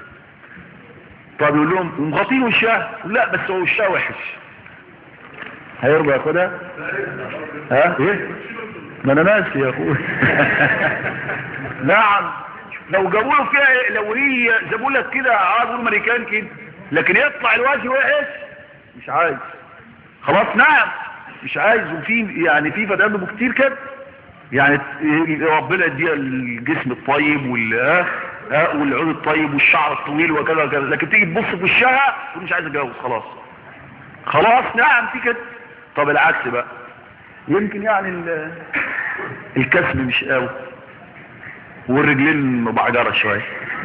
A: طب يقول لهم ومغطين وشها، لا بس هو وشها وحش، هيرضى ياخدها؟ ها ايه؟ ما انا ناسي يا اخوي. نعم لو جابوا له فيها، لو هي جابوا لك كده عادوا المريكان كده، لكن يطلع الوجه وحش مش عايز خلاص. نعم مش عايز. وفي يعني في فتيات كتير كده يعني ربنا يديها الجسم الطيب والعود الطيب والشعر الطويل وكذا وكذا، لكن تيجي تبص في وشها تقول مش عايز اتجوز خلاص. نعم في كده. طب العكس بقى، يمكن يعني الكسم مش قوي والرجلين مبعجرة شوية،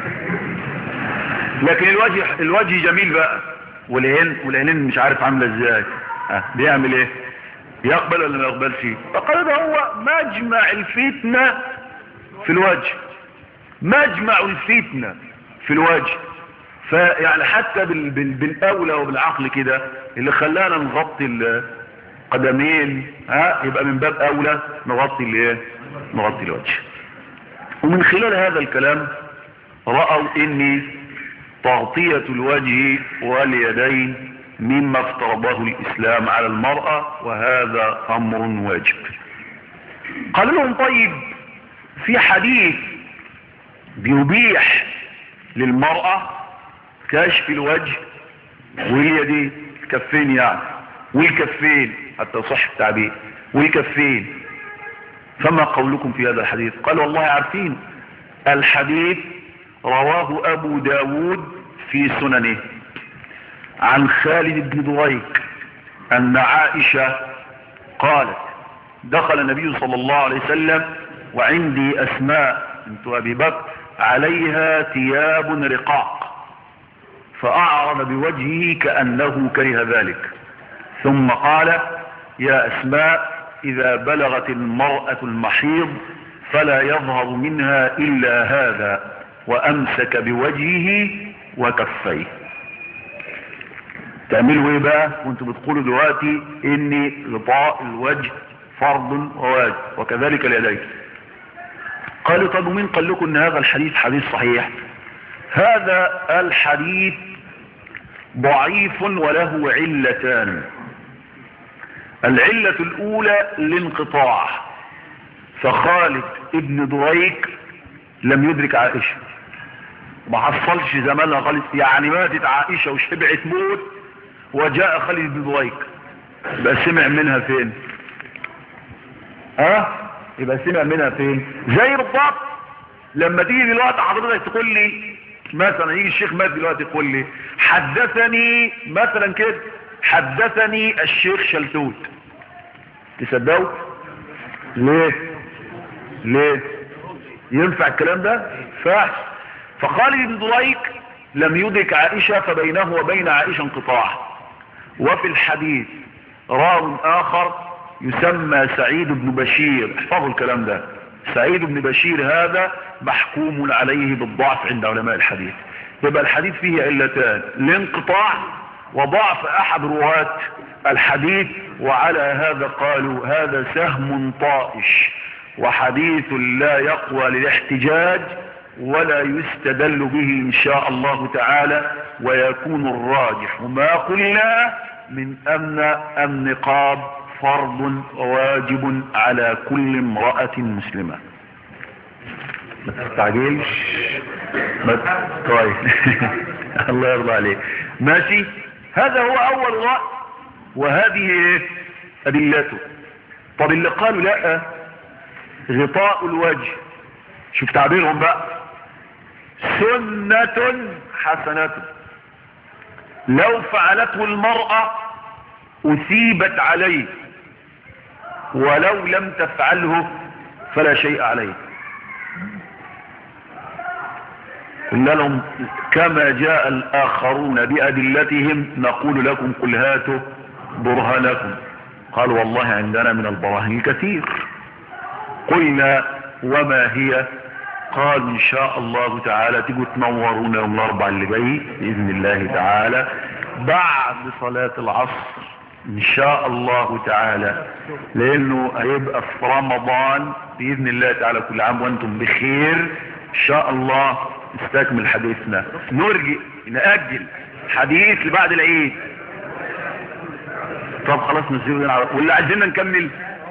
A: لكن الوجه جميل بقى، والعينين مش عارف عاملة ازاي. بيعمل ايه؟ يقبل ولا ما يقبلش؟ فقال ده هو مجمع الفتنة في الوجه، مجمع الفتنة في الوجه. فيعني حتى بالاولى وبالعقل كده اللي خلانا نغطي القدمين يبقى من باب اولى نغطي الايه؟ نغطي الوجه. ومن خلال هذا الكلام رأوا ان تغطية الوجه واليدين مما افترضه الاسلام على المرأة، وهذا امر واجب. قال لهم طيب في حديث بيبيح للمرأة كشف الوجه واليدين، الكفين يعني، والكفين حتى صح التعبير، والكفين، فما قولكم في هذا الحديث؟ قال والله عارفين. الحديث رواه ابو داود في سننه عن خالد بن دريك ان عائشة قالت دخل النبي صلى الله عليه وسلم وعندي اسماء بنت ابي بكر عليها ثياب رقاق، فاعرض بوجهه كأنه كره ذلك، ثم قال يا اسماء اذا بلغت المرأة المحيض فلا يظهر منها الا هذا، وامسك بوجهه وكفيه. تعملوا ايه بقى وانتوا بتقولوا دلوقتي ان غطاء الوجه فرض وواجب وكذلك اليدين؟ قالوا طب ومين قال لكم ان هذا الحديث حديث صحيح؟ هذا الحديث ضعيف وله علتان. العلة الاولى الانقطاع، فخالد ابن دريك لم يدرك عائشة، ما حصلش زمانها خالد، يعني ماتت عائشة وشبعت موت وجاء خالد بن دريك، يبقى سمع منها فين؟ يبقى سمع منها فين؟ زي بالضبط لما تيجي دلوقتي حضرتك تقول لي مثلا، يجي الشيخ مات دلوقتي يقول لي حدثني مثلا كده، حدثني الشيخ شلتوت، تصدقوا؟ ليه ينفع الكلام ده؟ فاحش. فخالد بن دريك لم يدرك عائشة فبينه وبين عائشة انقطاع. وفي الحديث راو اخر يسمى سعيد بن بشير، احفظوا الكلام ده، سعيد بن بشير هذا محكوم عليه بالضعف عند علماء الحديث. يبقى الحديث فيه علتان، الانقطاع وضعف احد رواة الحديث، وعلى هذا قالوا هذا سهم طائش وحديث لا يقوى للاحتجاج ولا يستدل به ان شاء الله تعالى، ويكون الراجح ما قلنا من ان النقاب فرض واجب على كل امرأة مسلمة. ما تستعجلش طيب. الله يرضى عليك. ماشي، هذا هو اول رأي وهذه ادلته. طب اللي قالوا لا، غطاء الوجه، شوف تعبيرهم بقى، سنة حسنة، لو فعلته المرأة أثيبت عليه، ولو لم تفعله فلا شيء عليه. قلنا لهم كما جاء الآخرون بأدلتهم نقول لكم قل هاتوا برهانكم. قالوا والله عندنا من البراهين كثير. قلنا وما هي؟ قال إن شاء الله تعالى تيجوا تنورونا يوم الأربعاء اللي جاي بإذن الله تعالى بعد صلاة العصر إن شاء الله تعالى، لأنه هيبقى في رمضان بإذن الله تعالى. كل عام وأنتم بخير إن شاء الله. نستكمل حديثنا، نأجل حديث لبعد العيد. طب خلاص نسيبه ولا عايزين نكمل؟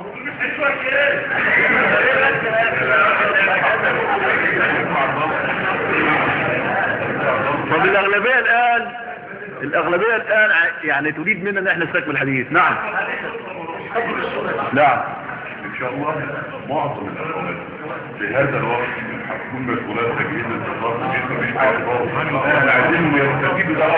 A: طب الأغلبية الآن يعني تريد منا ان احنا نستكمل الحديث. نعم نعم
B: ان شاء الله معظم الاخوات في هذا الوقت هتكون مسؤولات تجهيز الانتظار مش احنا عايزين يستفيدوا ده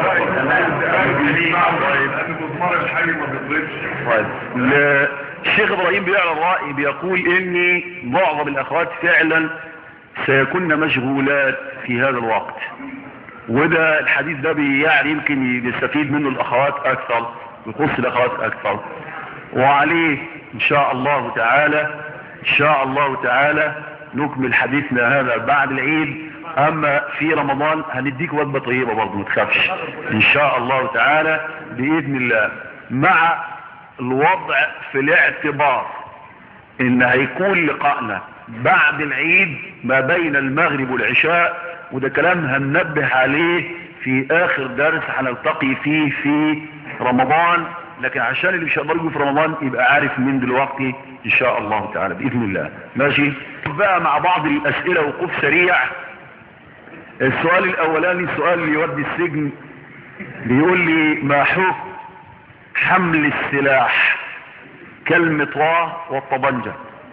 B: لان مضمار الحي ما بيضربش.
A: طيب الشيخ ابراهيم بيعلن رأي بيقول ان معظم الاخوات فعلا سيكون مشغولات في هذا الوقت، وده الحديث ده يعني يمكن يستفيد منه الاخوات اكثر، يخص الاخوات اكثر، وعليه ان شاء الله تعالى ان شاء الله تعالى نكمل حديثنا هذا بعد العيد. اما في رمضان هنديك وجبة طيبة برضه ما تخافش ان شاء الله تعالى باذن الله، مع الوضع في الاعتبار ان هيكون لقائنا بعد العيد ما بين المغرب والعشاء، وده كلام هننبه عليه في اخر درس هنلتقي فيه في رمضان، لكن عشان اللي مش هيقدر يجي في رمضان يبقى عارف من دلوقتي ان شاء الله تعالى باذن الله. ماشي بقى مع بعض الاسئله وقوف سريع. السؤال الاولاني سؤال اللي يودي السجن، بيقول لي ما حكم حمل السلاح كالمطواه والطبنجه؟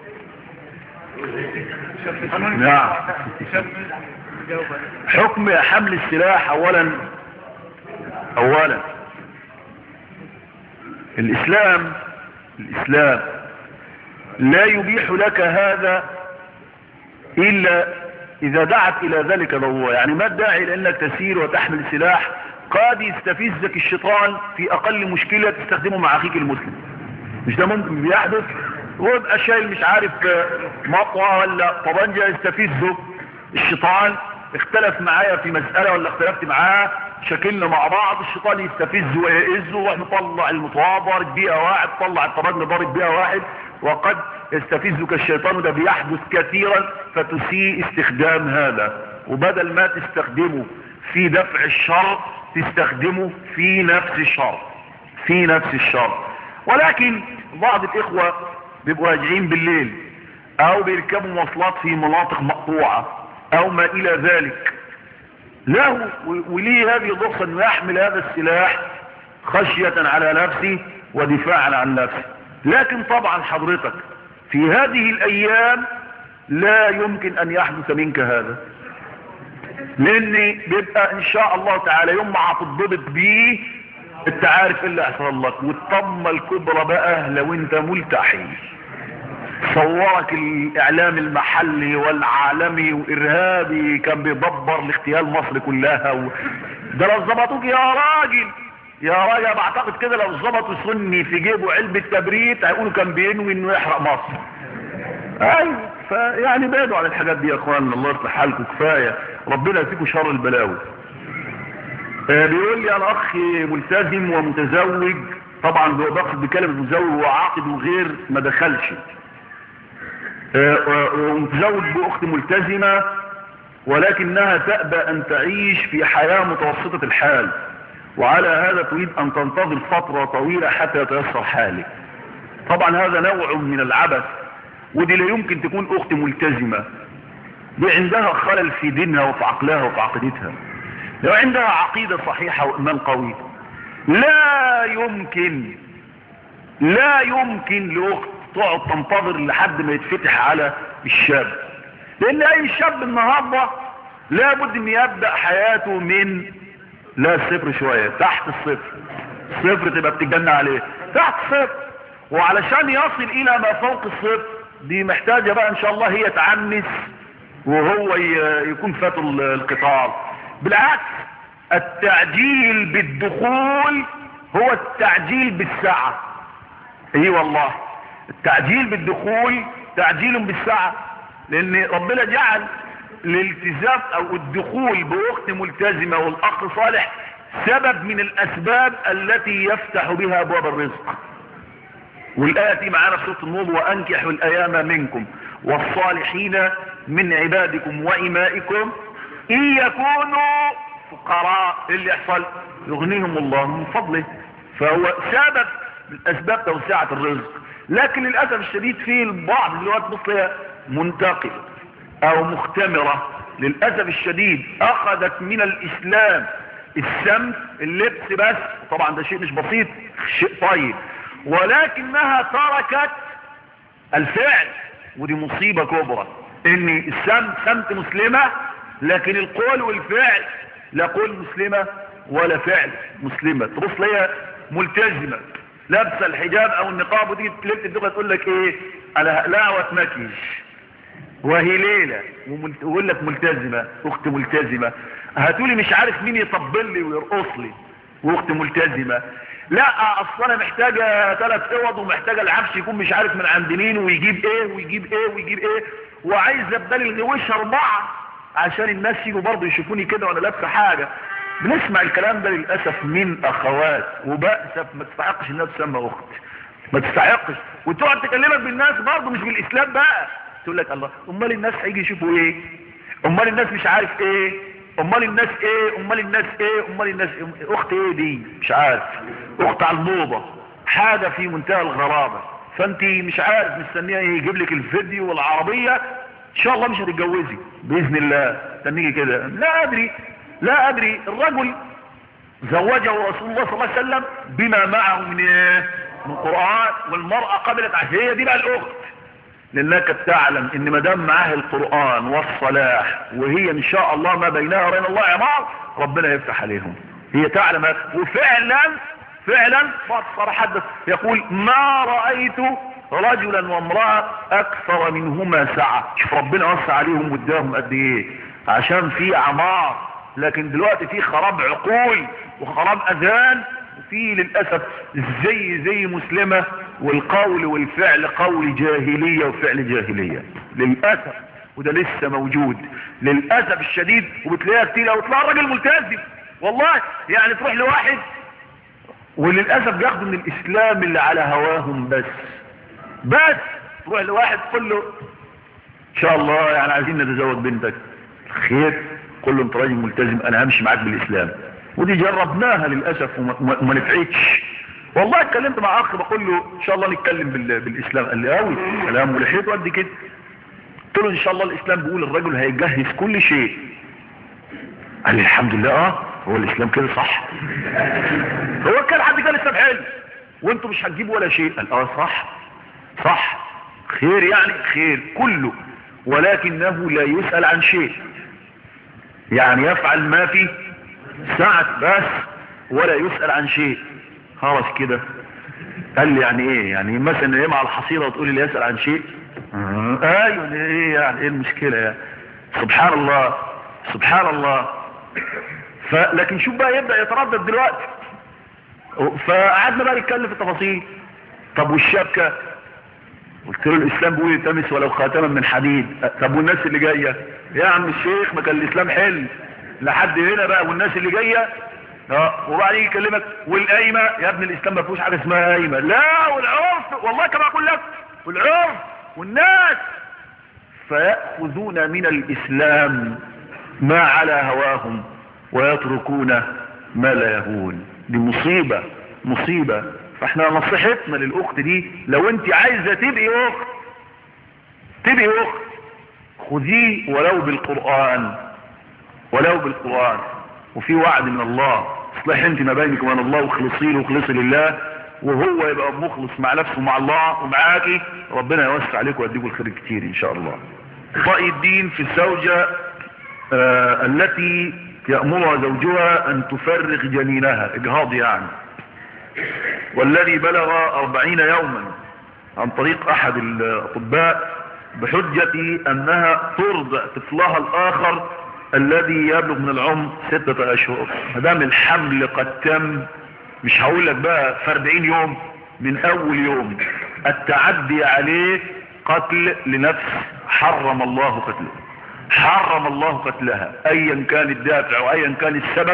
A: نعم حكم حمل السلاح. اولا الاسلام لا يبيح لك هذا الا اذا دعت الى ذلك ضروره. يعني ما الداعي لانك تسير وتحمل السلاح؟ قد يستفزك الشيطان في اقل مشكلة تستخدمه مع اخيك المسلم، مش ده ممكن بيحدث؟ ويبقى شايل مش عارف مطوة ولا طبنجة يستفزه الشيطان، اختلف معايا في مسألة ولا اختلفت معاه، شكلنا مع بعض، الشيطان يستفزه ويئزه ونطلع المطوة ضارب بيها واحد، طلع الطبنجة ضارب بيها واحد، وقد يستفزك الشيطان، وده بيحدث كثيرا، فتسيء استخدام هذا، وبدل ما تستخدمه في دفع الشر تستخدمه في نفس الشر. ولكن بعض الاخوة بيبقوا راجعين بالليل او بيركبوا مواصلات في مناطق مقطوعة او ما الى ذلك، له وليه هذه الرخصة انه يحمل هذا السلاح خشية على نفسه ودفاعا عن نفسه. لكن طبعا حضرتك في هذه الايام لا يمكن ان يحدث منك هذا، لان بيبقى ان شاء الله تعالى يوم ما هتضبط بيه انت عارف ايه اللي هيحصل لك. والطمه الكبرى بقى لو انت ملتحي، صورك الاعلام المحلي والعالمي وارهابي كان بيدبر لاغتيال مصر كلها ده لو ظبطوك يا راجل بعتقد كده لو ظبطوا سني في جيبه علبة تبريد هيقولوا كان بينوي انه يحرق مصر. ايوه فيعني بعدوا عن الحاجات دي يا اخوان، الله يصلح حالكم، كفايه ربنا يفيكم شر البلاوي. بيقول لي انا اخ ملتزم ومتزوج، طبعا بقصد بكلمه متزوج وعاقد وغير ما دخلش، ومتزوج باخت ملتزمه ولكنها تأبى ان تعيش في حياه متوسطه الحال، وعلى هذا تريد ان تنتظر فتره طويله حتى يتيسر حالك. طبعا هذا نوع من العبث، ودي لا يمكن تكون اخت ملتزمه، دي عندها خلل في دينها وفي عقلها وفي عقيدتها. لو عندها عقيدة صحيحة وإيمان قوي لا يمكن لأخت تقعد تنتظر لحد ما يتفتح على الشاب، لان اي شاب النهارده لابد ان يبدأ حياته من لا الصفر شوية، تحت الصفر. الصفر تبقى بتتجنى عليه تحت الصفر، وعلشان يصل الى ما فوق الصفر دي محتاجة بقى ان شاء الله هي تعنس وهو يكون فات القطار. بالعكس التعجيل بالدخول هو التعجيل بالساعة. اي والله التعجيل بالدخول تعجيل بالساعة، لان ربنا جعل الالتزام او الدخول باخت ملتزمة والاخ صالح سبب من الاسباب التي يفتح بها ابواب الرزق. والآية دي معانا في سورة النور: وانكحوا الايام منكم والصالحين من عبادكم وإمائكم ان يكونوا فقراء. اللي يحصل يغنيهم الله من فضله، فهو سبب من اسباب توسعة الرزق. لكن للأسف الشديد في البعض دلوقتي بص منتقل او مختمرة للأسف الشديد اخذت من الاسلام السمت اللبس بس، طبعا ده شيء مش بسيط، شيء طيب، ولكنها تركت الفعل، ودي مصيبة كبرى. ان السمت سمت مسلمة لكن القول والفعل لا قول مسلمة ولا فعل مسلمة. تبص ليها ملتزمة لابسه الحجاب او النقاب ودي ليله الدخله تقول لك ايه انا هقلع واتمكش، وهي ليله ويقول لك ملتزمه اخت ملتزمه. هاتولي مش عارف مين يطبل لي ويرقص لي واخت ملتزمه. لا اصل انا محتاجه 3 اوض ومحتاجه العفش يكون مش عارف من عند مين ويجيب ايه ويجيب ايه ويجيب ايه، وعايزه بدل الغويش 4 عشان الناس يجوا برضه يشوفوني كده وانا لابسه حاجه. بنسمع الكلام ده للأسف من أخوات وبأسف ما تستحقش انها تسمى أخت، ما تستحقش، وتقعد تكلمك بالناس برضه مش بالإسلام بقى، تقول لك الله امال الناس هيجي يشوفوا ايه، امال الناس مش عارف ايه، امال الناس ايه، امال الناس ايه، امال الناس إيه؟ اخت ايه دي مش عارف، اخت على الموضة، حاجة في منتهى الغرابة. فانت مش عارف مستنيه يجيب لك الفيديو والعربية ان شاء الله مش هتتجوزي بإذن الله، تنيجي كده لا أدري. الرجل زوجه رسول الله صلى الله عليه وسلم بما معه من ايه؟ من القرآن، والمرأة قبلت هي دي بقى الأخت، لأنك تعلم ان ما دام معاه القرآن والصلاح وهي ان شاء الله ما بينها وبين الله عمار ربنا يفتح عليهم. هي تعلم فعلا صراحة يقول ما رأيت رجلا وامرأة أكثر منهما سعة. شوف ربنا وسع عليهم واداهم قد ايه عشان في عمار، لكن دلوقتي في خراب عقول وخراب اذهان، وفي للأسف زي مسلمة، والقول والفعل قول جاهلية وفعل جاهلية للأسف، وده لسه موجود للأسف الشديد. وبتلاقيها كتير او تلاقي الراجل ملتزم والله، يعني تروح لواحد وللأسف بياخدوا من الإسلام اللي على هواهم بس تروح لواحد تقول له ان شاء الله يعني عايزين نتزوج بنتك، خير، قل له انت راجل ملتزم انا همشي معاك بالاسلام. ودي جربناها للاسف وما نفعتش. والله اتكلمت مع اخ بقول له ان شاء الله نتكلم بالاسلام، قال لي قوي كلام ولحيته قد كده. قلت له ان شاء الله الاسلام بيقول الرجل هيجهز كل شيء. قال لي الحمد لله هو الاسلام كده صح. هو كان حد قال الاسلام حلو وانتوا مش هتجيبوا ولا شيء؟ قال صح خير، يعني خير كله، ولكنه لا يسأل عن شيء، يعني يفعل ما في ساعة بس ولا يسأل عن شيء. خلاص كده. قال لي يعني ايه؟ يعني مثلا ايه مع الحصيرة وتقولي لي يسأل عن شيء؟ ايوه ايه يعني ايه المشكلة يعني؟ سبحان الله. لكن شوف بقى يبدأ يتردد دلوقتي. فقعدنا بقى نتكلم في التفاصيل. طب والشبكة؟ قلت له الاسلام بيقول التمس ولو خاتما من حديد. طب والناس اللي جايه يا عم الشيخ ما كان الاسلام حل لحد هنا بقى، والناس اللي جايه وبعدين يكلمك والقايمه يا ابن الاسلام ما فيهوش حاجه اسمها قايمه، لا والعرف والله كما اقول لك والعرف والناس، فيأخذون من الاسلام ما على هواهم ويتركون ما لا يهون. دي مصيبه. فاحنا نصيحتنا للاخت دي لو انت عايزة تبقي اخت خذيه ولو بالقرآن وفي وعد من الله اصلح انت ما بينك وبين الله واخلصي له لله وهو يبقى مخلص مع نفسه ومع الله ومعاكي، ربنا يوسع عليكم ويديكم الخير كتير ان شاء الله. رأي الدين في الزوجة التي يأمرها زوجها ان تفرغ جنينها، اجهاض يعني، والذي بلغ 40 يوما عن طريق احد الاطباء بحجة انها ترضع طفلها الاخر الذي يبلغ من العمر 6 اشهر. مدام الحمل قد تم، مش هقول لك بقى في 40 يوم، من اول يوم التعدي عليه قتل لنفس، حرم الله قتله، حرم الله قتلها ايا كان الدافع وايا كان السبب،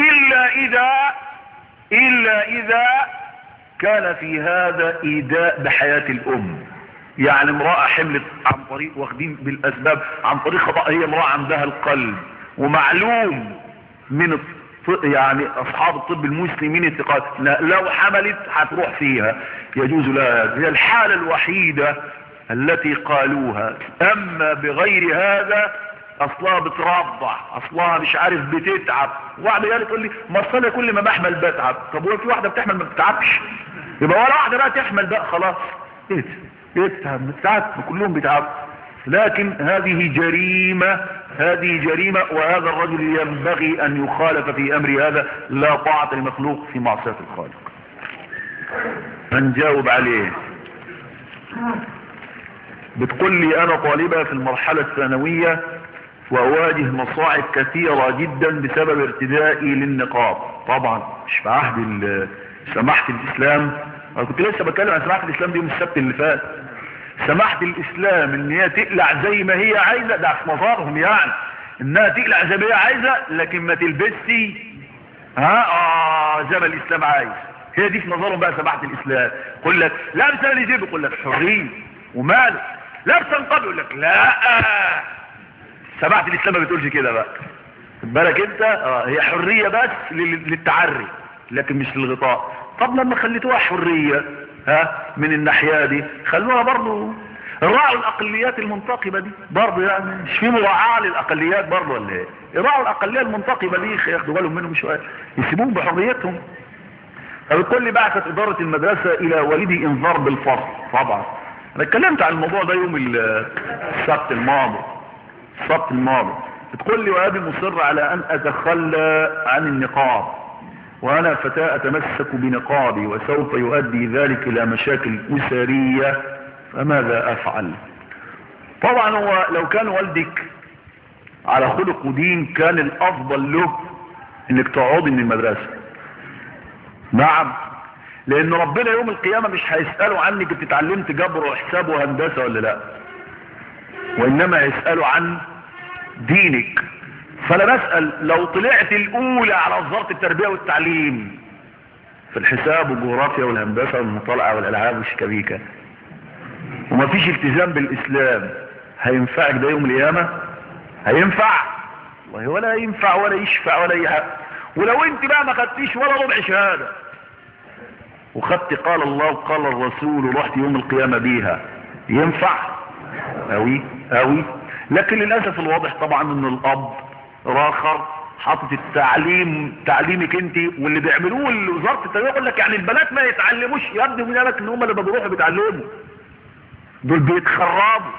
A: الا اذا كان في هذا ايذاء بحياة الام. يعني امرأة حملت عن طريق، واخدين بالاسباب عن طريق خطأ، هي امرأة عندها القلب ومعلوم من يعني اصحاب الطب المسلمين الثقات لو حملت هتروح فيها، يجوز لها، هي الحالة الوحيدة التي قالوها. اما بغير هذا اصلها بترضع، اصلها مش عارف بتتعب، واحدة قالت تقول لي ما اصل كل ما بحمل بتعب. طب هو في واحدة بتحمل ما بتتعبش؟ يبقى ولا واحدة بقى تحمل بقى خلاص يتعب، بتتعب، كلهم بيتعبوا. لكن هذه جريمة، هذه جريمة، وهذا الرجل ينبغي ان يخالف في امر هذا، لا طاعة لمخلوق في معصية الخالق. هنجاوب عليه. بتقول لي انا طالبة في المرحلة الثانوية واواجه مصاعب كثيرة جدا بسبب ارتدائي للنقاب. طبعا مش في عهد سماحة الاسلام، انا كنت لسه بتكلم عن سماحة الاسلام دي من السبت اللي فات. سماحة الاسلام ان هي تقلع زي ما هي عايزة، ده في نظرهم يعني انها تقلع زي ما هي عايزة، لكن ما تلبسش زي ما الاسلام عايز. هي دي في نظرهم بقى سماحة الاسلام. يقول لك لابسه اللي يجيب، يقول لك حرية ومال، لابسه نقاب، يقول لك لا، سماحة الاسلام ما بتقولش كده بقى، خد بالك انت. هي حرية بس للتعري لكن مش للغطاء. طب لما خليتوها حرية من الناحية دي، خلوها برضو راعوا الاقليات المنتقبة دي برضو، يعني مش في مراعاة للاقليات برضو ولا ايه؟ راعوا الاقلية المنتقبة دي، ياخدوا بالهم منهم شوية، يسيبوهم بحريتهم. فبتقول لي بعثت ادارة المدرسة الى والدي انذار بالفصل. طبعا انا اتكلمت عن الموضوع ده يوم السبت الماضي. بتقول لي وابي مصر على ان اتخلى عن النقاب، وانا فتاة اتمسك بنقابي وسوف يؤدي ذلك الى مشاكل اسرية، فماذا افعل؟ طبعا هو لو كان والدك على خلق ودين كان الافضل له انك تقعدي من المدرسة. نعم، لان ربنا يوم القيامة مش هيسألوا عنك انت اتعلمت جبر وحساب وهندسة ولا لا، وانما هيسألوا عن دينك. فانا بسأل لو طلعت الاولى على وزارة التربية والتعليم في الحساب والجغرافيا والهندسة والمطالعة والالعاب والشكابيكة ومفيش التزام بالاسلام، هينفعك ده يوم القيامة؟ هينفع؟ والله ولا ينفع ولا يشفع ولا اي حاجة. ولو انت بقى ما خدتيش ولا ربع شهادة وخدت قال الله وقال الرسول ورحت يوم القيامة بيها، ينفع؟ اوي. لكن للأسف الواضح طبعا ان الاب راخر حاطط التعليم تعليمك انت، واللي بيعملوه وزارة التربية يقول لك يعني البنات ما يتعلموش، يبدو من لك ان هم اللي بيروحوا بيتعلموا، دول بيتخربوا.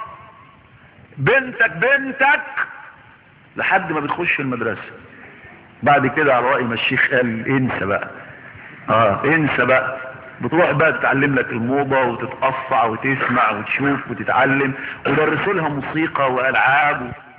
A: بنتك لحد ما بتخش المدرسة، بعد كده على رأي ما الشيخ قال انسى بقى، انسى بقى، بتروح بقى تتعلم لك الموضة وتتقصع وتسمع وتشوف وتتعلم، ودرسوا لها موسيقى والعاب